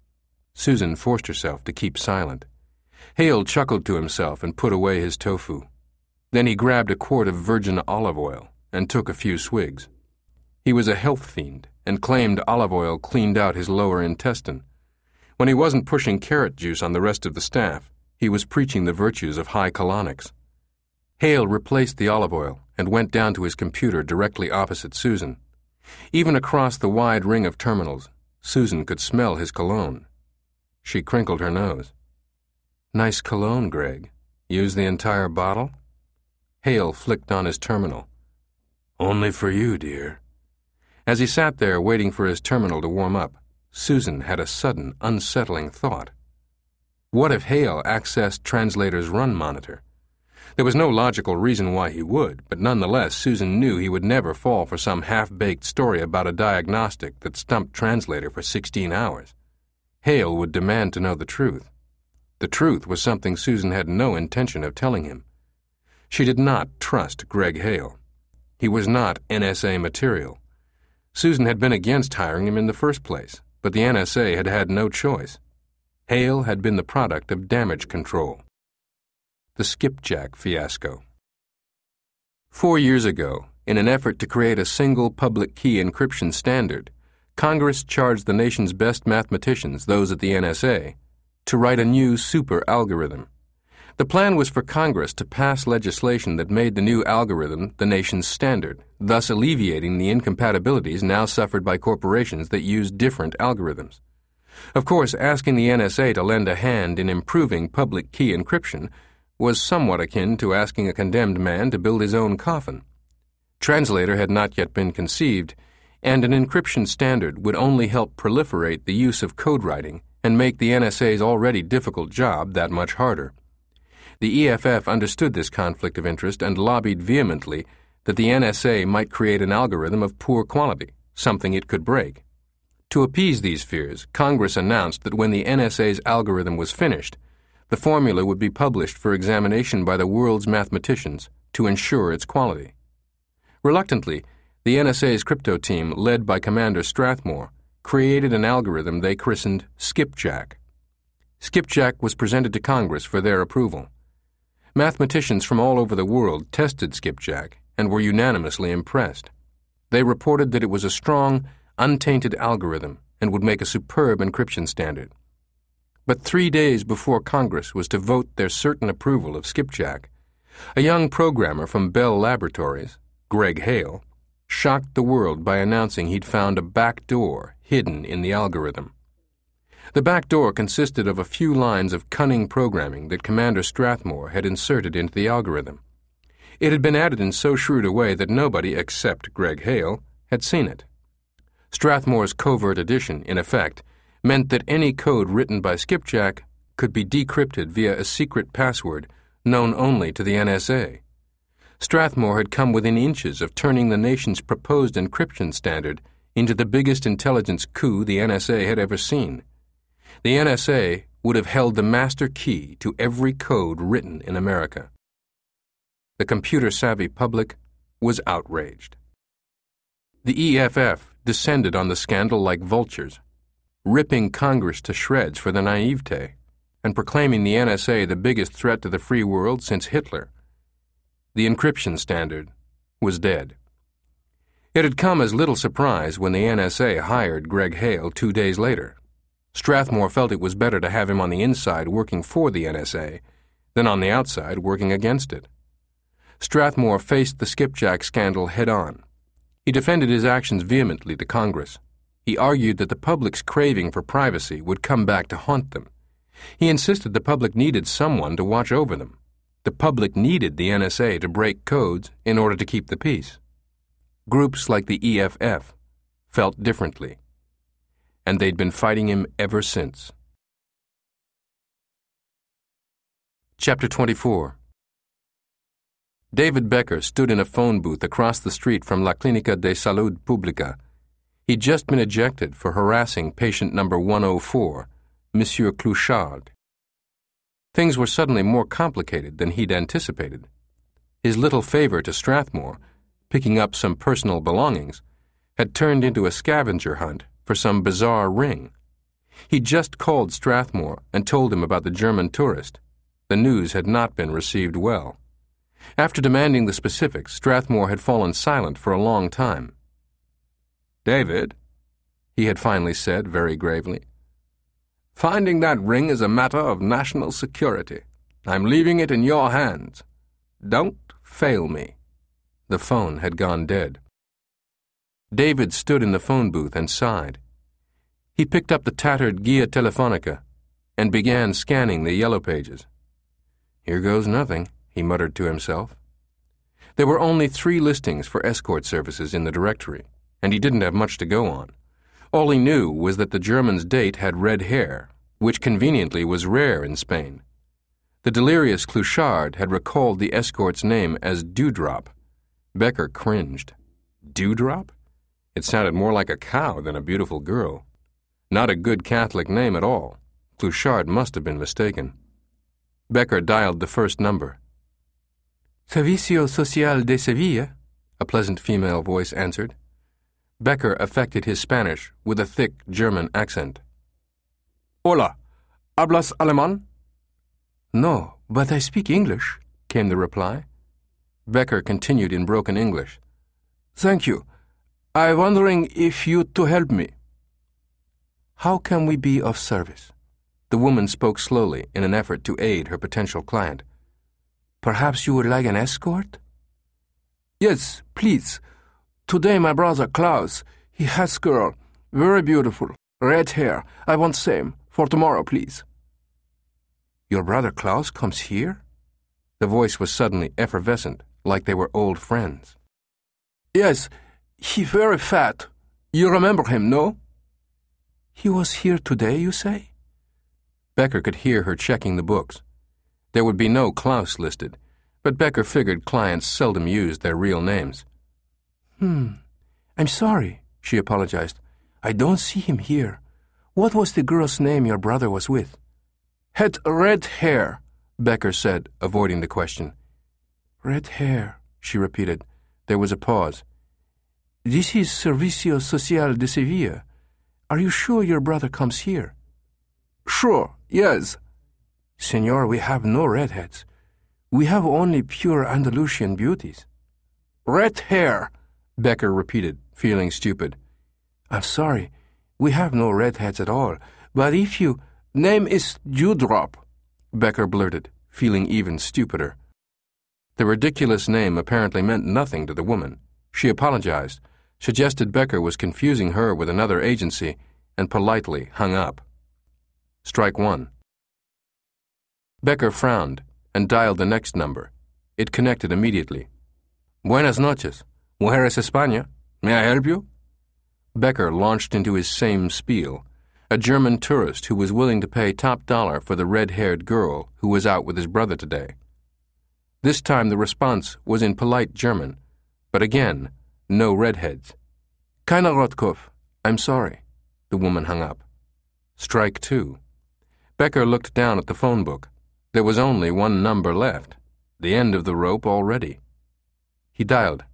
Susan forced herself to keep silent. Hale chuckled to himself and put away his tofu. Then he grabbed a quart of virgin olive oil and took a few swigs. He was a health fiend and claimed olive oil cleaned out his lower intestine. When he wasn't pushing carrot juice on the rest of the staff, he was preaching the virtues of high colonics. Hale replaced the olive oil and went down to his computer directly opposite Susan. Even across the wide ring of terminals, Susan could smell his cologne. She crinkled her nose. "Nice cologne, Greg. Use the entire bottle?" Hale flicked on his terminal. "Only for you, dear." As he sat there waiting for his terminal to warm up, Susan had a sudden, unsettling thought. What if Hale accessed Translator's run monitor? There was no logical reason why he would, but nonetheless Susan knew he would never fall for some half-baked story about a diagnostic that stumped Translator for sixteen hours. Hale would demand to know the truth. The truth was something Susan had no intention of telling him. She did not trust Greg Hale. He was not N S A material. Susan had been against hiring him in the first place, but the N S A had had no choice. Hale had been the product of damage control. The Skipjack fiasco. Four years ago, in an effort to create a single public key encryption standard, Congress charged the nation's best mathematicians, those at the N S A, to write a new super algorithm. The plan was for Congress to pass legislation that made the new algorithm the nation's standard, thus alleviating the incompatibilities now suffered by corporations that used different algorithms. Of course, asking the N S A to lend a hand in improving public key encryption was somewhat akin to asking a condemned man to build his own coffin. Translator had not yet been conceived, and an encryption standard would only help proliferate the use of code writing and make the N S A's already difficult job that much harder. The E F F understood this conflict of interest and lobbied vehemently that the N S A might create an algorithm of poor quality, something it could break. To appease these fears, Congress announced that when the N S A's algorithm was finished, the formula would be published for examination by the world's mathematicians to ensure its quality. Reluctantly, the N S A's crypto team, led by Commander Strathmore, created an algorithm they christened Skipjack. Skipjack was presented to Congress for their approval. Mathematicians from all over the world tested Skipjack and were unanimously impressed. They reported that it was a strong, untainted algorithm and would make a superb encryption standard. But three days before Congress was to vote their certain approval of Skipjack, a young programmer from Bell Laboratories, Greg Hale, shocked the world by announcing he'd found a back door hidden in the algorithm. The back door consisted of a few lines of cunning programming that Commander Strathmore had inserted into the algorithm. It had been added in so shrewd a way that nobody except Greg Hale had seen it. Strathmore's covert addition, in effect, meant that any code written by Skipjack could be decrypted via a secret password known only to the N S A. Strathmore had come within inches of turning the nation's proposed encryption standard into the biggest intelligence coup the N S A had ever seen. The N S A would have held the master key to every code written in America. The computer-savvy public was outraged. The E F F descended on the scandal like vultures, ripping Congress to shreds for their naivete and proclaiming the N S A the biggest threat to the free world since Hitler. The encryption standard was dead. It had come as little surprise when the N S A hired Greg Hale two days later. Strathmore felt it was better to have him on the inside working for the N S A than on the outside working against it. Strathmore faced the Skipjack scandal head-on. He defended his actions vehemently to Congress. He argued that the public's craving for privacy would come back to haunt them. He insisted the public needed someone to watch over them. The public needed the N S A to break codes in order to keep the peace. Groups like the E F F felt differently, and they'd been fighting him ever since. Chapter twenty-four. David Becker stood in a phone booth across the street from La Clínica de Salud Pública. He'd just been ejected for harassing patient number one oh four, Monsieur Clouchard. Things were suddenly more complicated than he'd anticipated. His little favor to Strathmore, picking up some personal belongings, had turned into a scavenger hunt for some bizarre ring. He'd just called Strathmore and told him about the German tourist. The news had not been received well. After demanding the specifics, Strathmore had fallen silent for a long time. "David," he had finally said very gravely, "finding that ring is a matter of national security. I'm leaving it in your hands. Don't fail me." The phone had gone dead. David stood in the phone booth and sighed. He picked up the tattered Guia Telefonica and began scanning the yellow pages. "Here goes nothing," he muttered to himself. There were only three listings for escort services in the directory, and he didn't have much to go on. All he knew was that the German's date had red hair, which conveniently was rare in Spain. The delirious Clouchard had recalled the escort's name as Dewdrop. Becker cringed. Dewdrop? It sounded more like a cow than a beautiful girl. Not a good Catholic name at all. Clouchard must have been mistaken. Becker dialed the first number. "Servicio Social de Sevilla," a pleasant female voice answered. Becker affected his Spanish with a thick German accent. "Hola, hablas alemán?" "No, but I speak English," came the reply. Becker continued in broken English. "Thank you. I'm wondering if you to help me." "How can we be of service?" The woman spoke slowly in an effort to aid her potential client. "Perhaps you would like an escort?" "Yes, please. Today my brother Klaus, he has girl, very beautiful, red hair. I want same. For tomorrow, please. Your brother Klaus comes here? The voice was suddenly effervescent, like they were old friends. Yes, he very fat. You remember him, no? He was here today, you say? Becker could hear her checking the books. There would be no Klaus listed, but Becker figured clients seldom used their real names. Hmm, I'm sorry, she apologized. I don't see him here. What was the girl's name your brother was with? Had red hair, Becker said, avoiding the question. Red hair, she repeated. There was a pause. This is Servicio Social de Sevilla. Are you sure your brother comes here? Sure, yes. Senor, we have no redheads. We have only pure Andalusian beauties. Red hair, Becker repeated, feeling stupid. I'm sorry, we have no redheads at all, but if you... Name is Dewdrop, Becker blurted, feeling even stupider. The ridiculous name apparently meant nothing to the woman. She apologized, suggested Becker was confusing her with another agency, and politely hung up. Strike one. Becker frowned and dialed the next number. It connected immediately. Buenas noches. Mujeres España. May I help you? Becker launched into his same spiel, a German tourist who was willing to pay top dollar for the red-haired girl who was out with his brother today. This time the response was in polite German, but again, no redheads. Keine Rotkopf. I'm sorry. The woman hung up. Strike two. Becker looked down at the phone book. There was only one number left, the end of the rope already. He dialed.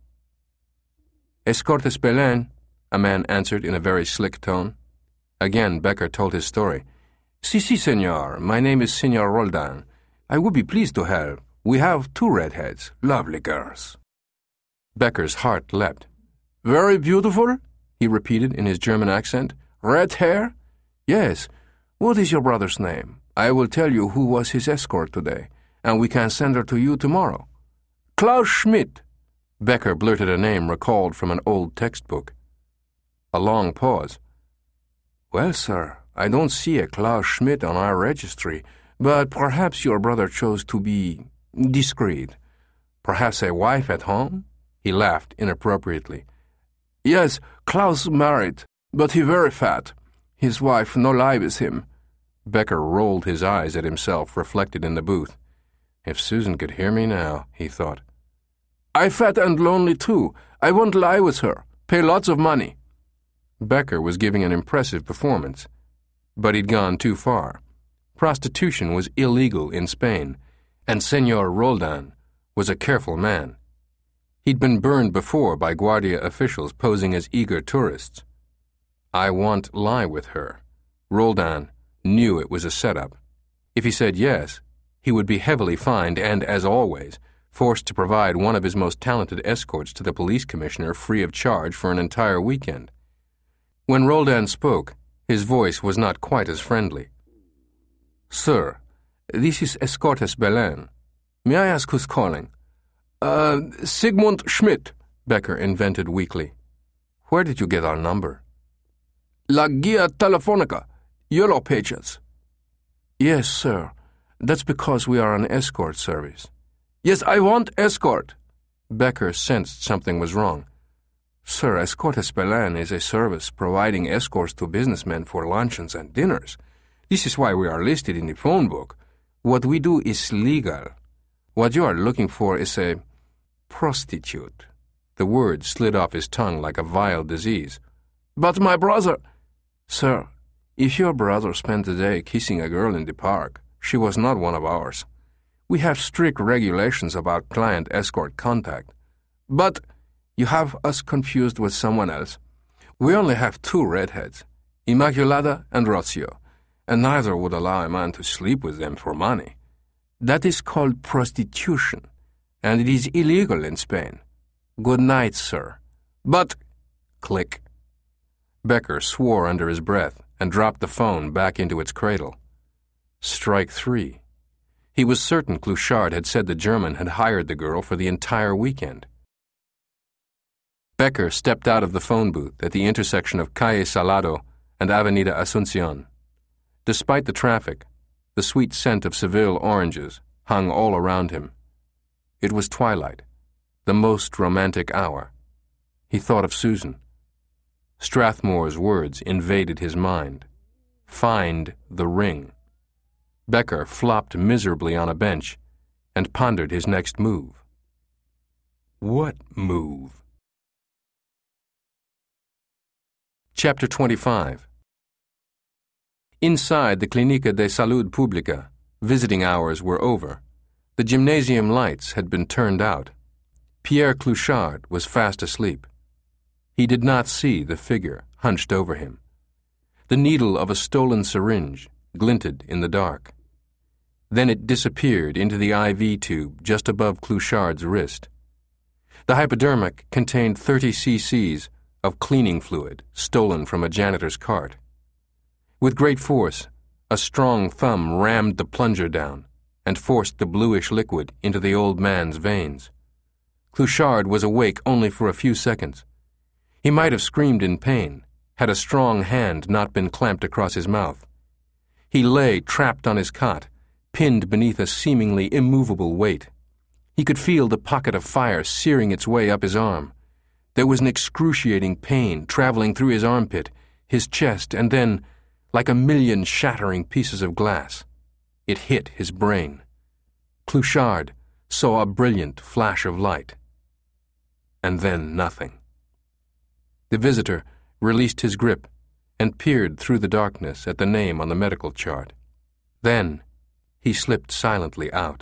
Escortes Belén, a man answered in a very slick tone. Again, Becker told his story. Si, si, senor. My name is Senor Roldan. I would be pleased to help. We have two redheads, lovely girls. Becker's heart leapt. Very beautiful? He repeated in his German accent. Red hair? Yes. What is your brother's name? I will tell you who was his escort today, and we can send her to you tomorrow. Klaus Schmidt. Becker blurted a name recalled from an old textbook. A long pause. Well, sir, I don't see a Klaus Schmidt on our registry, but perhaps your brother chose to be discreet. Perhaps a wife at home? He laughed inappropriately. Yes, Klaus married, but he very fat. His wife no lie with him. Becker rolled his eyes at himself reflected in the booth. If Susan could hear me now, he thought. I fat and lonely too. I won't lie with her. Pay lots of money. Becker was giving an impressive performance, but he'd gone too far. Prostitution was illegal in Spain, and Senor Roldan was a careful man. He'd been burned before by Guardia officials posing as eager tourists. I want lie with her. Roldan knew it was a setup. If he said yes, he would be heavily fined and, as always, forced to provide one of his most talented escorts to the police commissioner free of charge for an entire weekend. When Roldan spoke, his voice was not quite as friendly. Sir, this is Escortes Belén. May I ask who's calling? Uh, Sigmund Schmidt, Becker invented weakly. Where did you get our number? La Guia Telefonica, Yellow Pages. Yes, sir. That's because we are an escort service. Yes, I want escort. Becker sensed something was wrong. Sir, Escortes Belén is a service providing escorts to businessmen for luncheons and dinners. This is why we are listed in the phone book. What we do is legal. What you are looking for is a prostitute. The word slid off his tongue like a vile disease. But my brother... Sir, if your brother spent the day kissing a girl in the park, she was not one of ours. We have strict regulations about client escort contact. But you have us confused with someone else. We only have two redheads, Immaculada and Rocio, and neither would allow a man to sleep with them for money. That is called prostitution, and it is illegal in Spain. Good night, sir. But... Click. Becker swore under his breath and dropped the phone back into its cradle. Strike three. He was certain Clouchard had said the German had hired the girl for the entire weekend. Becker stepped out of the phone booth at the intersection of Calle Salado and Avenida Asuncion. Despite the traffic, the sweet scent of Seville oranges hung all around him. It was twilight, the most romantic hour. He thought of Susan. Strathmore's words invaded his mind. Find the ring. Becker flopped miserably on a bench and pondered his next move. What move? Chapter twenty-five. Inside the Clinica de Salud Pública, visiting hours were over. The gymnasium lights had been turned out. Pierre Clouchard was fast asleep. He did not see the figure hunched over him. The needle of a stolen syringe glinted in the dark. Then it disappeared into the I V tube just above Clouchard's wrist. The hypodermic contained thirty cc's of cleaning fluid stolen from a janitor's cart. With great force, a strong thumb rammed the plunger down and forced the bluish liquid into the old man's veins. Clouchard was awake only for a few seconds. He might have screamed in pain had a strong hand not been clamped across his mouth. He lay trapped on his cot, pinned beneath a seemingly immovable weight. He could feel the pocket of fire searing its way up his arm. There was an excruciating pain traveling through his armpit, his chest, and then, like a million shattering pieces of glass, it hit his brain. Clouchard saw a brilliant flash of light. And then nothing. The visitor released his grip and peered through the darkness at the name on the medical chart. Then he slipped silently out.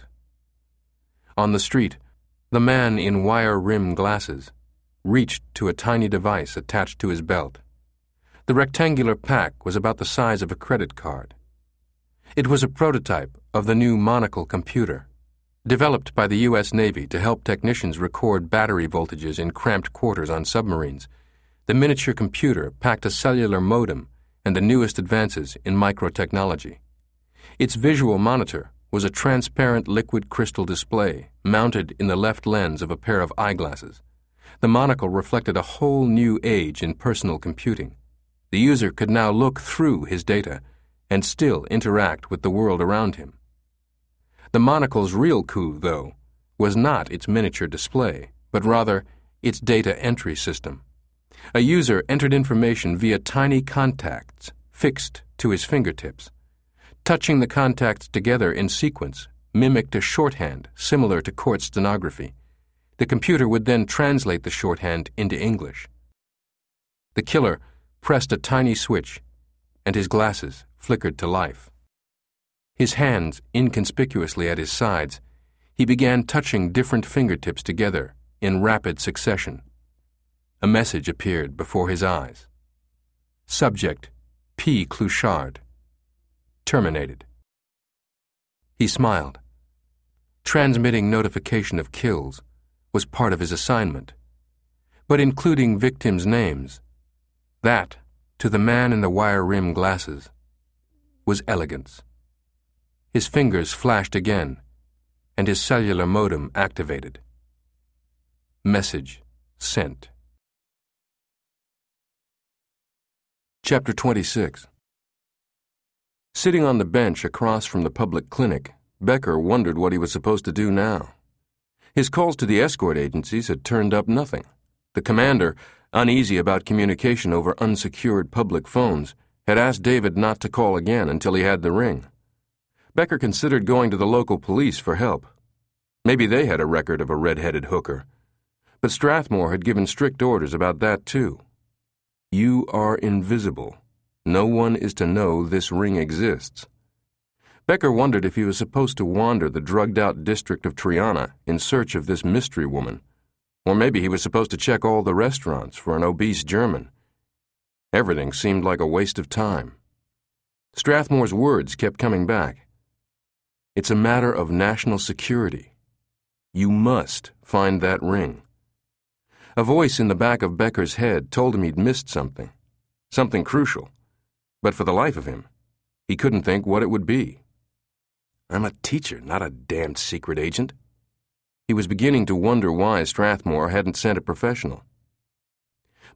On the street, the man in wire-rim glasses reached to a tiny device attached to his belt. The rectangular pack was about the size of a credit card. It was a prototype of the new Monocle computer, developed by the U S Navy to help technicians record battery voltages in cramped quarters on submarines. The miniature computer packed a cellular modem and the newest advances in microtechnology. Its visual monitor was a transparent liquid crystal display mounted in the left lens of a pair of eyeglasses. The monocle reflected a whole new age in personal computing. The user could now look through his data and still interact with the world around him. The monocle's real coup, though, was not its miniature display, but rather its data entry system. A user entered information via tiny contacts fixed to his fingertips. Touching the contacts together in sequence mimicked a shorthand similar to court stenography. The computer would then translate the shorthand into English. The killer pressed a tiny switch, and his glasses flickered to life. His hands inconspicuously at his sides, he began touching different fingertips together in rapid succession. A message appeared before his eyes. Subject, P. Clouchard. Terminated. He smiled. Transmitting notification of kills was part of his assignment, but including victims' names, that, to the man in the wire-rim glasses, was elegance. His fingers flashed again, and his cellular modem activated. Message sent. Chapter twenty-six. Sitting on the bench across from the public clinic, Becker wondered what he was supposed to do now. His calls to the escort agencies had turned up nothing. The commander, uneasy about communication over unsecured public phones, had asked David not to call again until he had the ring. Becker considered going to the local police for help. Maybe they had a record of a red-headed hooker. But Strathmore had given strict orders about that, too. You are invisible. No one is to know this ring exists. Becker wondered if he was supposed to wander the drugged-out district of Triana in search of this mystery woman, or maybe he was supposed to check all the restaurants for an obese German. Everything seemed like a waste of time. Strathmore's words kept coming back. It's a matter of national security. You must find that ring. A voice in the back of Becker's head told him he'd missed something, something crucial, but for the life of him, he couldn't think what it would be. I'm a teacher, not a damned secret agent. He was beginning to wonder why Strathmore hadn't sent a professional.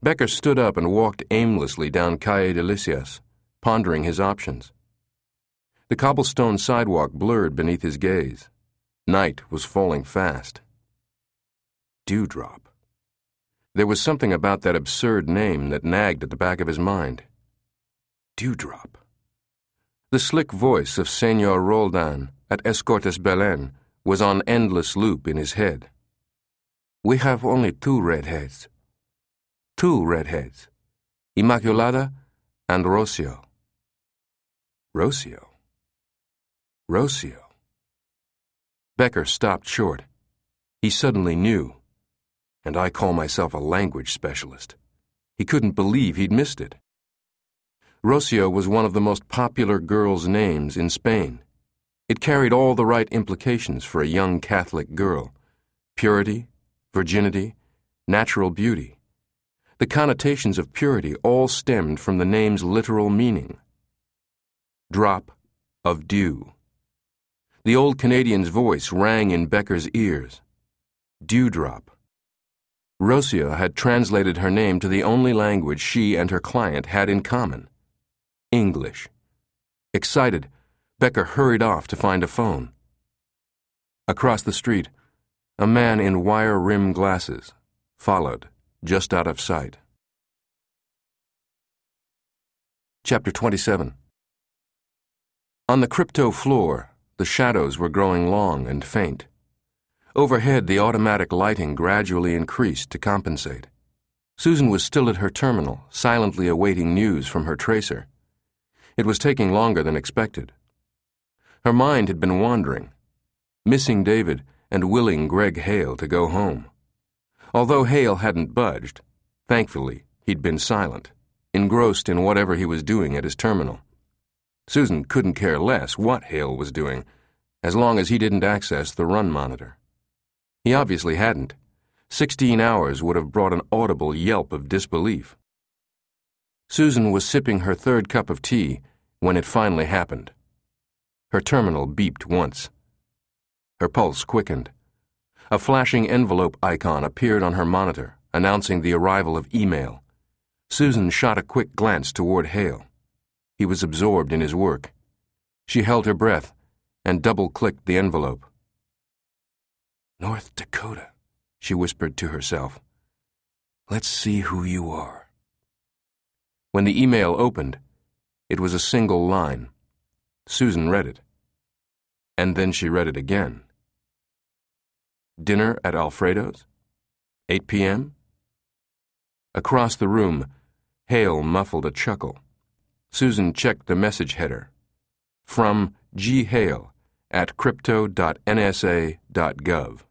Becker stood up and walked aimlessly down Calle Delicias, pondering his options. The cobblestone sidewalk blurred beneath his gaze. Night was falling fast. Dewdrop. There was something about that absurd name that nagged at the back of his mind. Dewdrop. The slick voice of Senor Roldan at Escortes Belen was on endless loop in his head. We have only two redheads. Two redheads. Immaculada and Rocio. Rocio. Rocio. Becker stopped short. He suddenly knew. And I call myself a language specialist. He couldn't believe he'd missed it. Rocio was one of the most popular girls' names in Spain. It carried all the right implications for a young Catholic girl: purity, virginity, natural beauty. The connotations of purity all stemmed from the name's literal meaning. Drop of dew. The old Canadian's voice rang in Becker's ears. Dewdrop. Rocio had translated her name to the only language she and her client had in common: English. Excited, Becker hurried off to find a phone. Across the street, a man in wire-rimmed glasses followed, just out of sight. Chapter twenty-seven. On the crypto floor, the shadows were growing long and faint. Overhead, the automatic lighting gradually increased to compensate. Susan was still at her terminal, silently awaiting news from her tracer. It was taking longer than expected. Her mind had been wandering, missing David and willing Greg Hale to go home. Although Hale hadn't budged, thankfully he'd been silent, engrossed in whatever he was doing at his terminal. Susan couldn't care less what Hale was doing, as long as he didn't access the run monitor. He obviously hadn't. Sixteen hours would have brought an audible yelp of disbelief. Susan was sipping her third cup of tea when it finally happened. Her terminal beeped once. Her pulse quickened. A flashing envelope icon appeared on her monitor, announcing the arrival of email. Susan shot a quick glance toward Hale. He was absorbed in his work. She held her breath and double-clicked the envelope. North Dakota, she whispered to herself. Let's see who you are. When the email opened, it was a single line. Susan read it. And then she read it again. Dinner at Alfredo's? eight p.m.? Across the room, Hale muffled a chuckle. Susan checked the message header. From G. Hale at crypto dot N S A dot gov.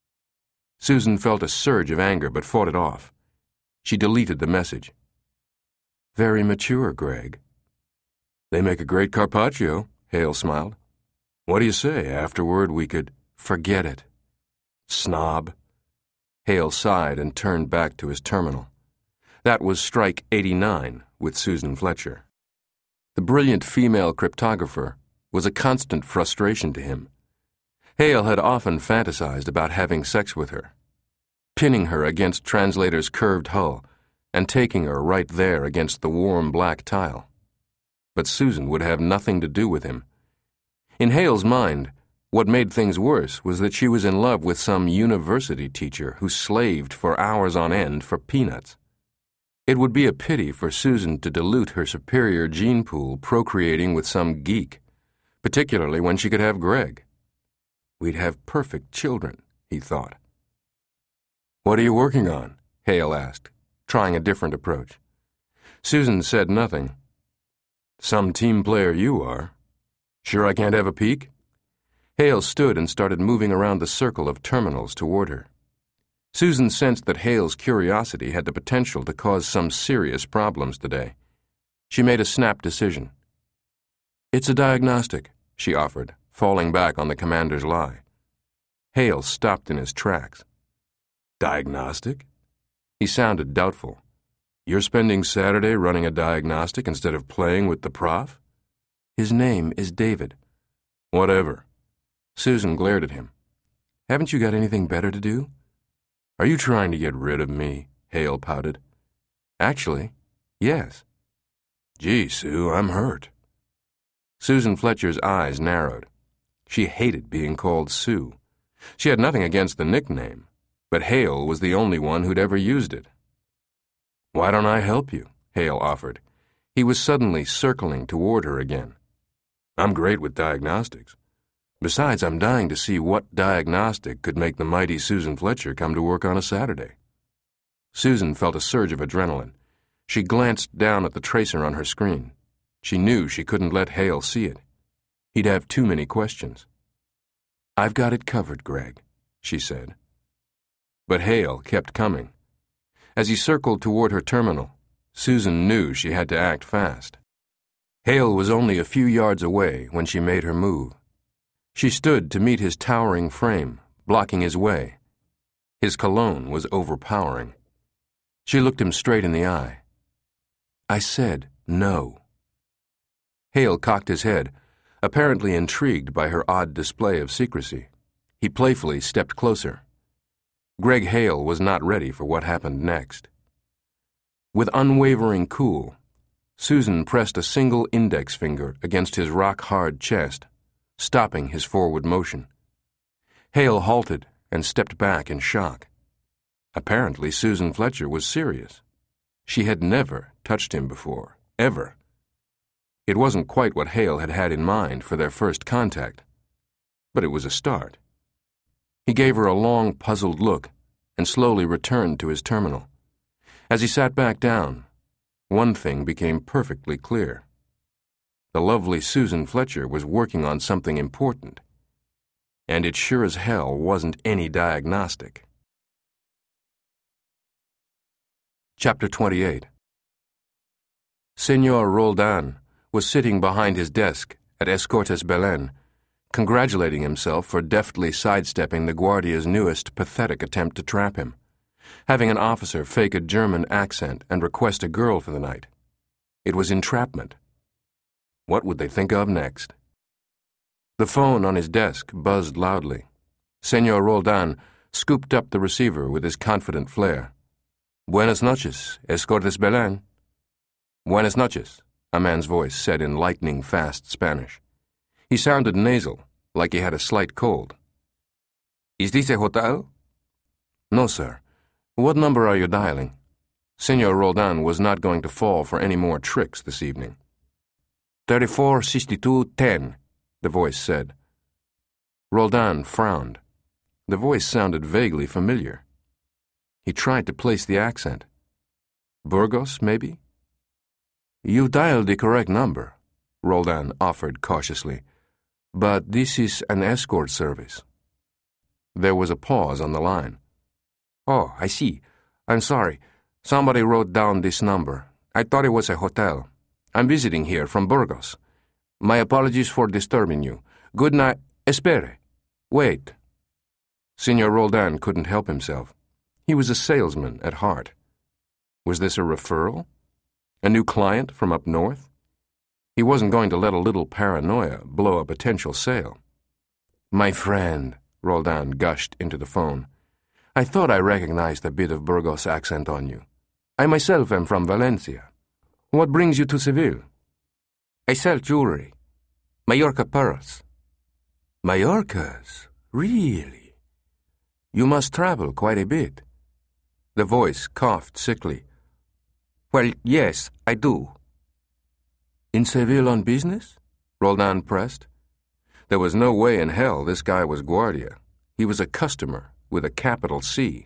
Susan felt a surge of anger but fought it off. She deleted the message. Very mature, Greg. They make a great carpaccio, Hale smiled. What do you say? Afterward we could... Forget it. Snob. Hale sighed and turned back to his terminal. That was strike eighty-nine with Susan Fletcher. The brilliant female cryptographer was a constant frustration to him. Hale had often fantasized about having sex with her, pinning her against Translator's curved hull and taking her right there against the warm black tile. But Susan would have nothing to do with him. In Hale's mind, what made things worse was that she was in love with some university teacher who slaved for hours on end for peanuts. It would be a pity for Susan to dilute her superior gene pool procreating with some geek, particularly when she could have Greg. We'd have perfect children, he thought. What are you working on? Hale asked, trying a different approach. Susan said nothing. Some team player you are. Sure I can't have a peek? Hale stood and started moving around the circle of terminals toward her. Susan sensed that Hale's curiosity had the potential to cause some serious problems today. She made a snap decision. It's a diagnostic, she offered, falling back on the commander's lie. Hale stopped in his tracks. Diagnostic? He sounded doubtful. You're spending Saturday running a diagnostic instead of playing with the prof? His name is David. Whatever. Susan glared at him. Haven't you got anything better to do? Are you trying to get rid of me? Hale pouted. Actually, yes. Gee, Sue, I'm hurt. Susan Fletcher's eyes narrowed. She hated being called Sue. She had nothing against the nickname, but Hale was the only one who'd ever used it. Why don't I help you? Hale offered. He was suddenly circling toward her again. I'm great with diagnostics. Besides, I'm dying to see what diagnostic could make the mighty Susan Fletcher come to work on a Saturday. Susan felt a surge of adrenaline. She glanced down at the tracer on her screen. She knew she couldn't let Hale see it. He'd have too many questions. I've got it covered, Greg, she said. But Hale kept coming. As he circled toward her terminal, Susan knew she had to act fast. Hale was only a few yards away when she made her move. She stood to meet his towering frame, blocking his way. His cologne was overpowering. She looked him straight in the eye. I said no. Hale cocked his head, apparently intrigued by her odd display of secrecy. He playfully stepped closer. Greg Hale was not ready for what happened next. With unwavering cool, Susan pressed a single index finger against his rock-hard chest, stopping his forward motion. Hale halted and stepped back in shock. Apparently, Susan Fletcher was serious. She had never touched him before, ever. It wasn't quite what Hale had had in mind for their first contact, but it was a start. He gave her a long, puzzled look and slowly returned to his terminal. As he sat back down, one thing became perfectly clear. The lovely Susan Fletcher was working on something important, and it sure as hell wasn't any diagnostic. Chapter twenty-eight. Senor Roldan was sitting behind his desk at Escortes Belen, congratulating himself for deftly sidestepping the Guardia's newest pathetic attempt to trap him, having an officer fake a German accent and request a girl for the night. It was entrapment. What would they think of next? The phone on his desk buzzed loudly. Senor Roldan scooped up the receiver with his confident flair. Buenas noches, Escortes Belen. Buenas noches, a man's voice said in lightning-fast Spanish. He sounded nasal, like he had a slight cold. Is this a hotel? No, sir. What number are you dialing? Senor Roldan was not going to fall for any more tricks this evening. thirty-four sixty-two ten, the voice said. Roldan frowned. The voice sounded vaguely familiar. He tried to place the accent. Burgos, maybe? You dialed the correct number, Roldan offered cautiously, but this is an escort service. There was a pause on the line. Oh, I see. I'm sorry. Somebody wrote down this number. I thought it was a hotel. I'm visiting here from Burgos. My apologies for disturbing you. Good night. Espere. Wait. Senor Roldan couldn't help himself. He was a salesman at heart. Was this a referral? A new client from up north? He wasn't going to let a little paranoia blow a potential sale. My friend, Roldan gushed into the phone, I thought I recognized a bit of Burgos accent on you. I myself am from Valencia. What brings you to Seville? I sell jewelry. Mallorca pearls. Mallorcas? Really? You must travel quite a bit. The voice coughed sickly. Well, yes, I do. In Seville on business? Roldan pressed. There was no way in hell this guy was Guardia. He was a customer with a capital C.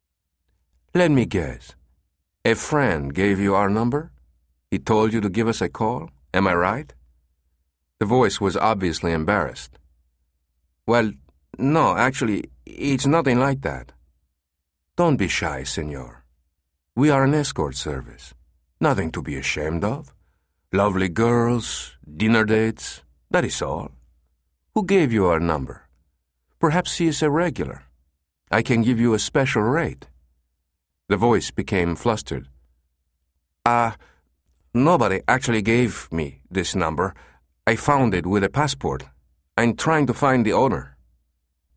Let me guess. A friend gave you our number? He told you to give us a call? Am I right? The voice was obviously embarrassed. Well, no, actually, it's nothing like that. Don't be shy, senor. We are an escort service. Nothing to be ashamed of. Lovely girls, dinner dates, that is all. Who gave you our number? Perhaps he is a regular. I can give you a special rate. The voice became flustered. Ah, uh, nobody actually gave me this number. I found it with a passport. I'm trying to find the owner.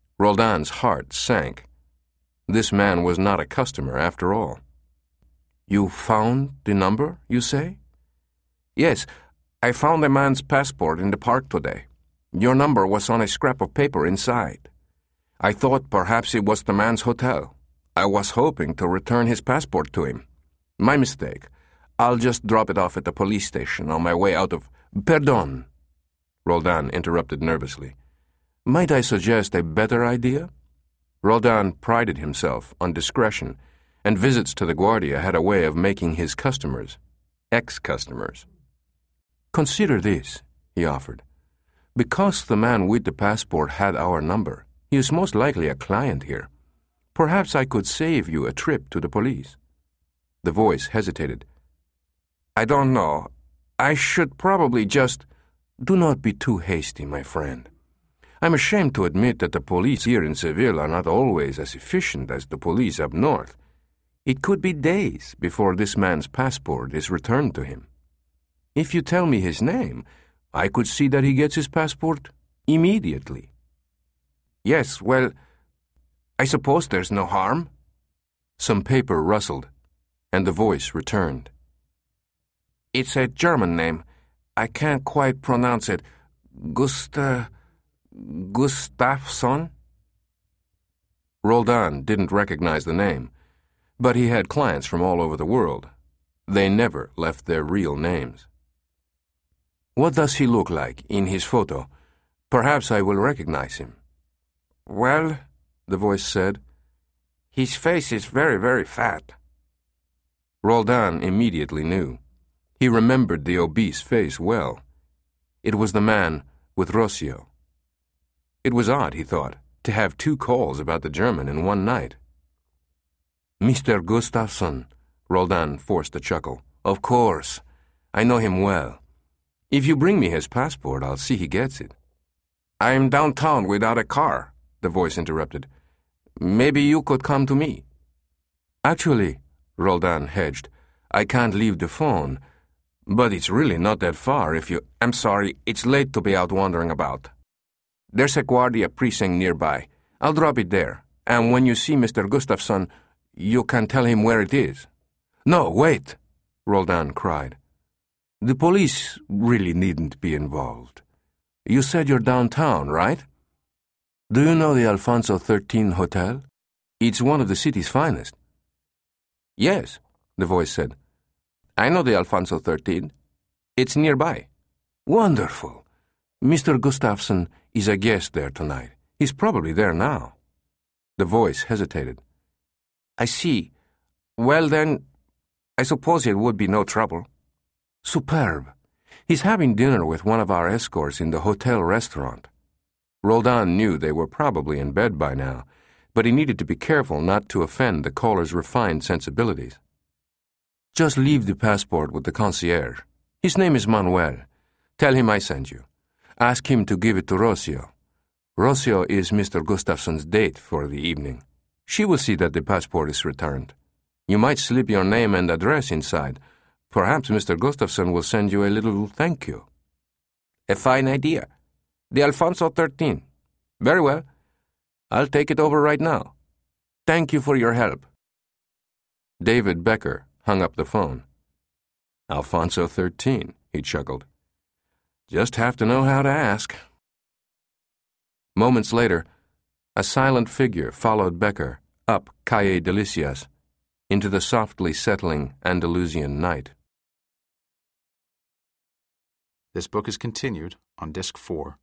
Roldan's heart sank. This man was not a customer after all. You found the number, you say? Yes, I found a man's passport in the park today. Your number was on a scrap of paper inside. I thought perhaps it was the man's hotel. I was hoping to return his passport to him. My mistake. I'll just drop it off at the police station on my way out of... Pardon, Roldan interrupted nervously. Might I suggest a better idea? Roldan prided himself on discretion, and visits to the Guardia had a way of making his customers ex-customers. Consider this, he offered. Because the man with the passport had our number, he is most likely a client here. Perhaps I could save you a trip to the police. The voice hesitated. I don't know. I should probably just... Do not be too hasty, my friend. I'm ashamed to admit that the police here in Seville are not always as efficient as the police up north. It could be days before this man's passport is returned to him. If you tell me his name, I could see that he gets his passport immediately. Yes, well, I suppose there's no harm. Some paper rustled, and the voice returned. It's a German name. I can't quite pronounce it. Gusta... Gustafsson? Roldan didn't recognize the name, but he had clients from all over the world. They never left their real names. What does he look like in his photo? Perhaps I will recognize him. Well, the voice said, his face is very, very fat. Roldan immediately knew. He remembered the obese face well. It was the man with Rocio. It was odd, he thought, to have two calls about the German in one night. Mister Gustafsson, Roldan forced a chuckle. Of course. I know him well. If you bring me his passport, I'll see he gets it. I'm downtown without a car, the voice interrupted. Maybe you could come to me. Actually, Roldan hedged, I can't leave the phone. But it's really not that far if you... I'm sorry, it's late to be out wandering about. There's a Guardia precinct nearby. I'll drop it there. And when you see Mister Gustafsson, you can tell him where it is. No, wait, Roldan cried. The police really needn't be involved. You said you're downtown, right? Do you know the Alfonso thirteen Hotel? It's one of the city's finest. Yes, the voice said. I know the Alfonso thirteen. It's nearby. Wonderful. Mister Gustafsson is a guest there tonight. He's probably there now. The voice hesitated. I see. Well then, I suppose it would be no trouble. Superb. He's having dinner with one of our escorts in the hotel restaurant. Roldan knew they were probably in bed by now, but he needed to be careful not to offend the caller's refined sensibilities. Just leave the passport with the concierge. His name is Manuel. Tell him I sent you. Ask him to give it to Rocio. Rocio is Mister Gustafsson's date for the evening. She will see that the passport is returned. You might slip your name and address inside. Perhaps Mister Gustafsson will send you a little thank you. A fine idea. The Alfonso thirteen. Very well. I'll take it over right now. Thank you for your help. David Becker hung up the phone. Alfonso thirteen, he chuckled. Just have to know how to ask. Moments later, a silent figure followed Becker up Calle Delicias into the softly settling Andalusian night. This book is continued on Disc four.